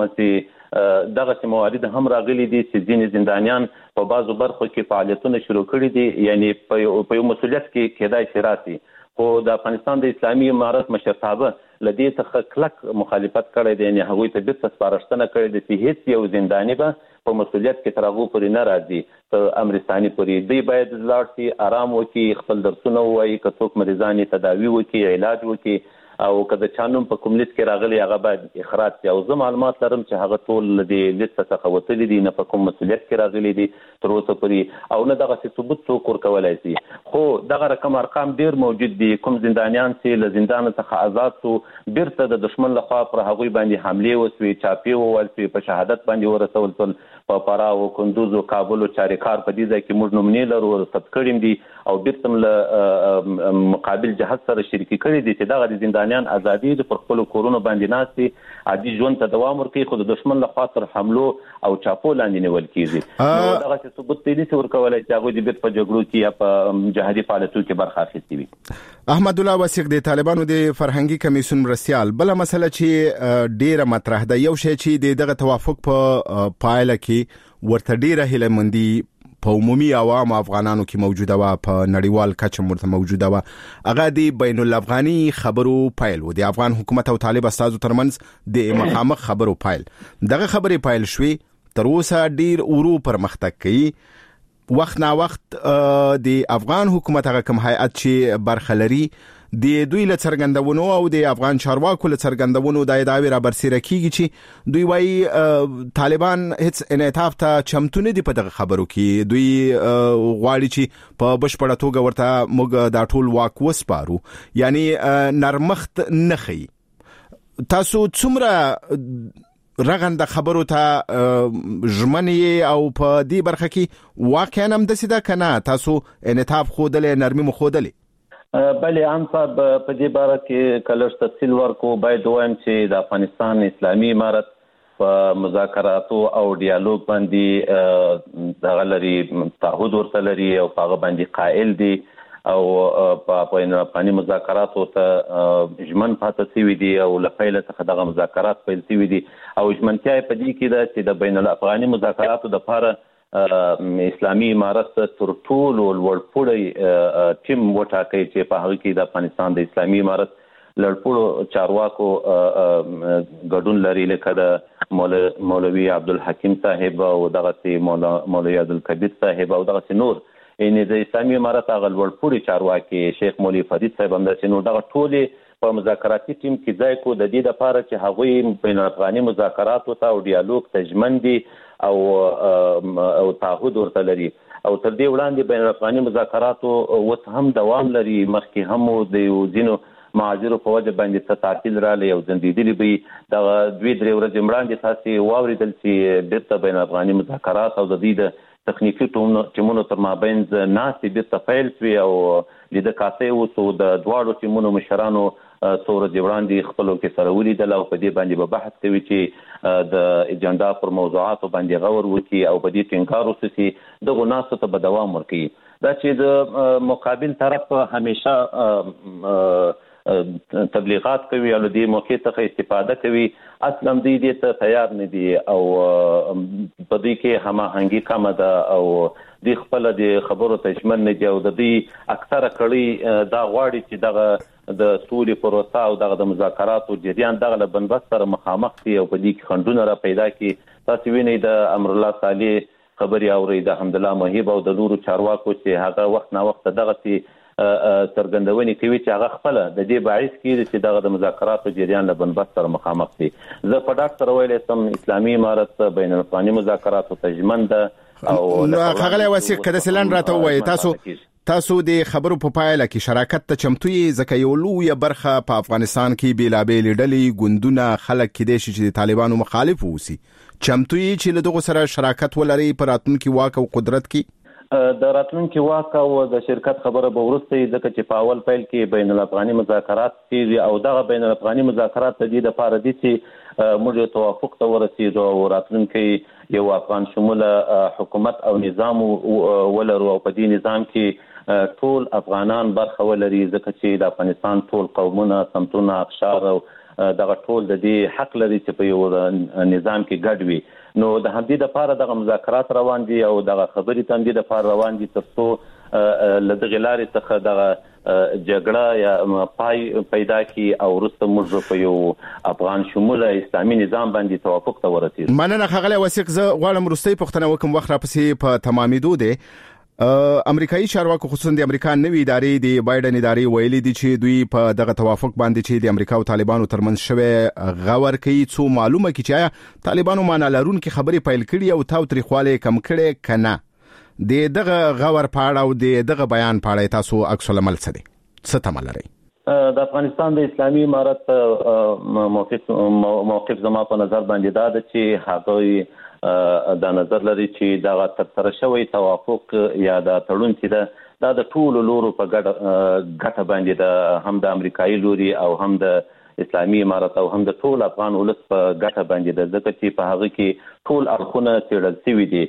[SPEAKER 1] چې دغسې موارد هم راغلي دي چې ځینې زندانیان په بعضو برخو کې فعالیتونه شروع کړي دي یعنې په یو مسؤلیت کې کېدای شي راسي خو د افغانستان د اسلامي امارت مشرتابه له دې څخه کلک مخالفت کړی دی یعنې هغوی ته بیرته سپارښتنه کړې ده چې هېڅ یو زنداني به په مسؤلیت کې تر هغو پورې نه راځي تر امرستاني پورې دوی باید لاړ شي آرام وکړي خپل درسونه ووایي که څوک مریضان یې تداوي وکړي علاج وکړي او که د چا نوم په کوم لیست کې راغلی هغه باید اخراج شي او زه معلومات لرم چې هغه ټول له دې لیست څخه وتلي دي نه په کوم مسؤلیت کې راغلي دي تر اوسه پورې او نه دغسې ثبوت څوک ورکولی شي خو دغه رقم ارقام ډېر موجود دي کوم زندانیان چې له زندانه څخه آزاد شو بیرته د دښمن لخوا پر هغوی باندې حملې وسوې چاپې وویل شوې په شهادت باندې ورسول شول په فراه او کندوز او کابل او چاریکار په دې ځای کې موږ نمونې لرو ثبت کړي دي او بیرته هم له مقابل جهت سره شریکي کړي دي چې دغه د زندانیان ازادي د پر خپلو کورونو باندې ناست دي عادي ژوند ته دوام ورکوي خو د دښمن لخوا تر حملو او چاپو لاندې نیول کېږي نو دغسې ثبوت ته یې نشي ورکولی چې هغوی د بیرته په جګړو کې یا په جهادي فعالیتونو کې برخه اخیستې وي
[SPEAKER 16] احمدالله وثیق د طالبانو د فرهنګي کمیسیون مرستیال بله مسله چې ډیره مطرح ده یو شی چې دغه توافق په پایله کې ورته ډیره هیلهمندي په عمومي عوام افغانانو کې موجوده و په نړیوال کچه مرته موجوده و هغه د بین الافغاني خبرو پایل و د افغان حکومت او طالب استازو ترمنځ د مخامخ خبرو پایل دغه خبرې پایل شوي تر اوسه ډیر ورو پرمختګ کوي وخت نا وخت د افغان حکومت هغه کوم هیئت چې برخه لري د دوی له څرګندونو او د افغان چارواکو له څرګندونو د ادعاوې را برسېره کیږي چې دوی وایي طالبان هیڅ انعطاف ته چمتو نه دي په دغه خبرو کې دوی غواړي چې په بشپړه توګه ورته موږ دا ټول واک وسپارو یعنی نرمښت نه ښیي تاسو څومره رغنده خبرو ته ژمنې او په دې برخه کې واقعا هم داسې ده که نه تاسو انعطاف ښودلی نرمي مو ښودلی
[SPEAKER 1] بلې عام صاحب په دې باره کې که لږ تفصیل ورکړو باید ووایم چې د افغانستان اسلامي امارت په مذاکراتو او ډیالوګ باندې دغه لري تعهد ورته لري او په هغه باندې قائل دي او په بین الافغاني مذاکراتو ته ژمن پاتې شوي دي او له پیله څخه دغه مذاکرات پیل شوي دي او ژمنتیا یې په دې کې ده چې د بین الافغاني مذاکراتو دپاره اسلامي امارت تر ټولو لوړپوړی ټیم وټاکي چې په هغه کې د افغانستان د اسلامي امارت لوړپوړو چارواکو ګډون لري لکه د مولوي عبدالحکیم صاحب او دغسې مولوي عبدالکبیر صاحب او دغسې نور ان د اسلامي امارت هغه لوړپوړي چارواکي شیخ مولوي فرید صاحب هم د نو دغه ټولې په مذاکراتي ټیم کې ځای کو د دې لپاره چې هغوی بین الافغاني مذاکرات او ډیالوګ تجمن دي او تعهد ورته لري او تر دې وړاندې بین الافغاني مذاکرات اوس هم دوام لري مخکې هم د ځینو معاذیرو په وجه باندې څه تعطیل راغلی او ځنډېدلي به دغه 2-3 ورځې وړاندې تاسې واورېدل چې بیرته بین الافغاني مذاکرات او د دې د تخنیکي ټیمونو تر مابین ناستې بیرته پیل شوې او لیده کاسې اوس د دواړو ټیمونو مشرانو څو ورځې وړاندې خپلو کې سره ولیدل او په دې باندې به بحث کوي چې د اجنډا پر موضوعاتو باندې غور وکړي او په دې ټینګار وشي چې دغو ناستو ته به دوام ورکوي دا چې د مقابل طرف همیشه تبلیغات کوي او د موقع څخه استفاده کوي اصلا دې ته تیار نه دي او په دې کې هماهنګي کمه ده او د خپل د خبرو تشمن نه دی او د دې اکثره کړي دا غواړي چې دغه د سولې پروسه او دغه د مذاکراتو جریان دغه له بنبست سره مخامخ دي او په دې کې خنډونه را پیدا کړي تاسو وینئ د امر الله صالح خبري اوري د حمدالله مهیب او د نورو چارواکو چې هغه وخت نه وخت دغه څرګندونې کوي چې هغه خپل د دې باعث کیږي چې دغه د مذاکراتو جریان له بنبست سره مخامخ دي زه په ډاټ سره ویلی سم اسلامي امارت بین الافغاني مذاکراتو تجمن ده او
[SPEAKER 16] ښاغلی وثیق که داسې لنډ راته ووایې تاسو د خبرو په پایله کې شراکت ته چمتو یې ځکه یو لویه برخه په افغانستان کې بېلابېلې ډلې ګوندونه خلک کیدای شي چې د طالبانو مخالف واوسي چمتو یې چې له دغو سره شراکت ولرئ په راتلونکي واک او قدرت کې
[SPEAKER 1] د راتلونکي واک او د شرکت خبره به وروسته ځکه چې په اول پیل کې بین الافغاني مذاکرات کیږي او دغه بین الافغاني مذاکرات د دې لپاره دي چې موږ توافق ته ورسېږو او راتلونکي یو افغان شموله حکومت او نظام ولرو او په دې نظام کې ټول افغانان برخه ولري ځکه چې د افغانستان ټول قومونه سمتونه اقشار او دغه ټول د دې حق لري چې په یو نظام کې ګډ وي نو د همدې لپاره دغه مذاکرات روان دي او دغه خبرې هم دې لپاره روان دي ترڅو له دغې لارې څخه دغه جګړه یا پای پیدا کی او وروسته موږ په یو افغان شموله اسلامي نظام باندې توافق ته ورسېږو.
[SPEAKER 16] مننه ښاغلی وثیق. زه غواړم وروستۍ پوښتنه وکړم وخت راپسې په تمامېدو دی. امریکایي چارواکو خصوصا د امریکا نوې ادارې د بایدن ادارې ویلي دي چې دوی په دغه توافق باندې چې د امریکا او طالبانو ترمنځ شوی غور کوي څو معلومه کی چې طالبانو معنا لرونکي خبرې پیل کړي او تاو تاریخواله کم کړي کنه د دغه غور په اړه او د دغه بیان په اړه تاسو عکس العمل څه دي څه تمه لرئ؟
[SPEAKER 1] د افغانستان د اسلامي امارت موقف زما په نظر باندې دا ده چې هغوی دا نظر لري چې دا ترسره شوی توافق یا دا تړون چې دا د ټولو لورو په ګټه باندې ده هم د امریکایي لوري او هم د اسلامي امارت او هم د ټول افغان ولس په ګټه باندې ده ځکه چې په هغه کې ټول اړخونه څېړل شوي دي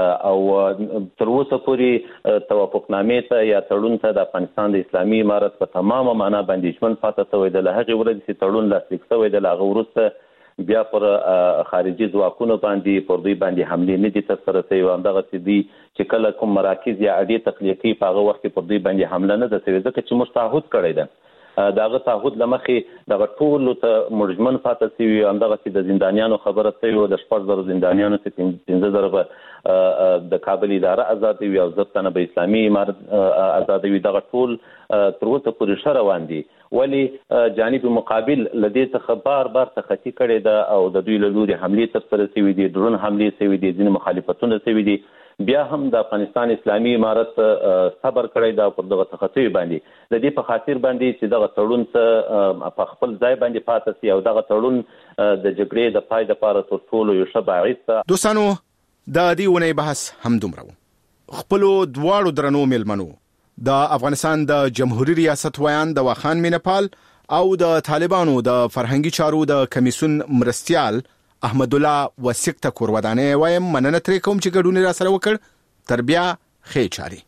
[SPEAKER 1] او تر اوسه پورې توافقنامې ته یا تړون ته د افغانستان د اسلامي امارت په تمامه معنا باندې ژمن پاتې شوی دی. له هغې ورځې چې تړون لاسلیک شوی دی له هغه وروسته بیا پر خارجي ځواکونو باندې پر دوی باندې حملې نه دي ترسره شوي او همدغسې دي چې کله کوم مراکز یا اډې تخلیه کوي په هغه وخت کې پر دوی باندې حمله نه ده شوې ځکه چې موږ تعهد کړی ده د هغه تعهد له مخې دغه ټولو ته موږ ژمن پاتې شوي او همدغسې د زندانیانو خبره شوې وه د 6,000 زندانیانو چې 15,000 به د کابل اداره ازادوي او 10 تنه به اسلامي امارت ازادوي دغه ټول تر اوسه پورې ښه روان دي ولې جانب مقابل له دې څخه بار بار تخطي کړې ده او د دوی له لوري حملې ترسره شوي دي ډرون حملې شوي دي ځینې مخالفتونه شوي دي بیا هم د افغانستان اسلامي امارت صبر کړی دا پر دغه تخطي باندې د دې په خاطر باندې چې دغه تړون ته په خپل ځای باندې پاتې شي او دغه تړون د جګړې د پای لپاره تر ټولو یو ښه باعث ده.
[SPEAKER 16] دوستانو د دې ونې بحث هم دومره خپلو دواړو درنو مېلمنو د افغانستان د جمهوریت ریاست ویان د واخان مینپال او د طالبانو د فرهنګي چارو د کمیسیون مرستیال احمد الله وثیق ته کورودانه وایم مننه ترې کوم چې ګډون را سره وکړ تر بیا خیر چاري.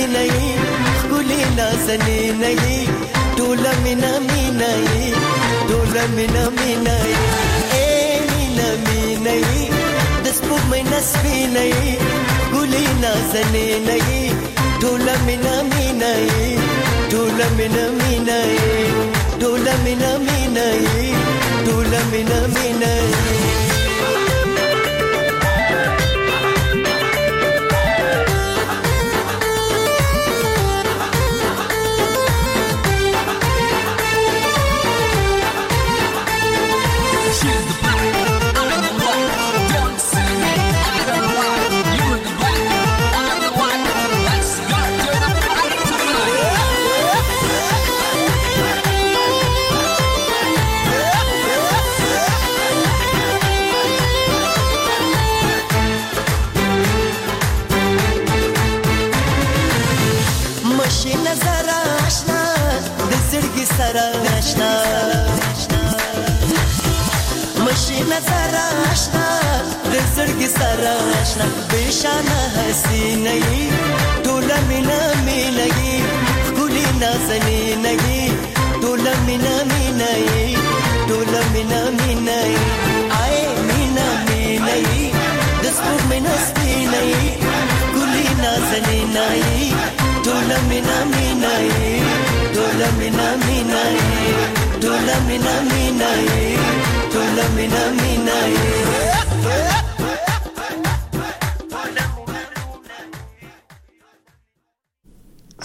[SPEAKER 5] نازنینه ټوله مینا مینا ټوله مینا مینا اے مینا مینا د سپوږمۍ نسبینه ګلې نازنینه ټوله مینا مینا ټوله مینا مینا ټوله مینا مینا ټوله مینا مینا نظر آشنا د زړګي سره آشنا بشانه حسینه ټوله مینا مینا ګلې نازنینه ټوله مینا مینا ټوله مینا مینا آی مینا مینا د سپوږمۍ نسبینه ګلې نازنینه ټوله مینا مینا ټوله مینا مینا ټوله مینا مینا ټوله مینا مینا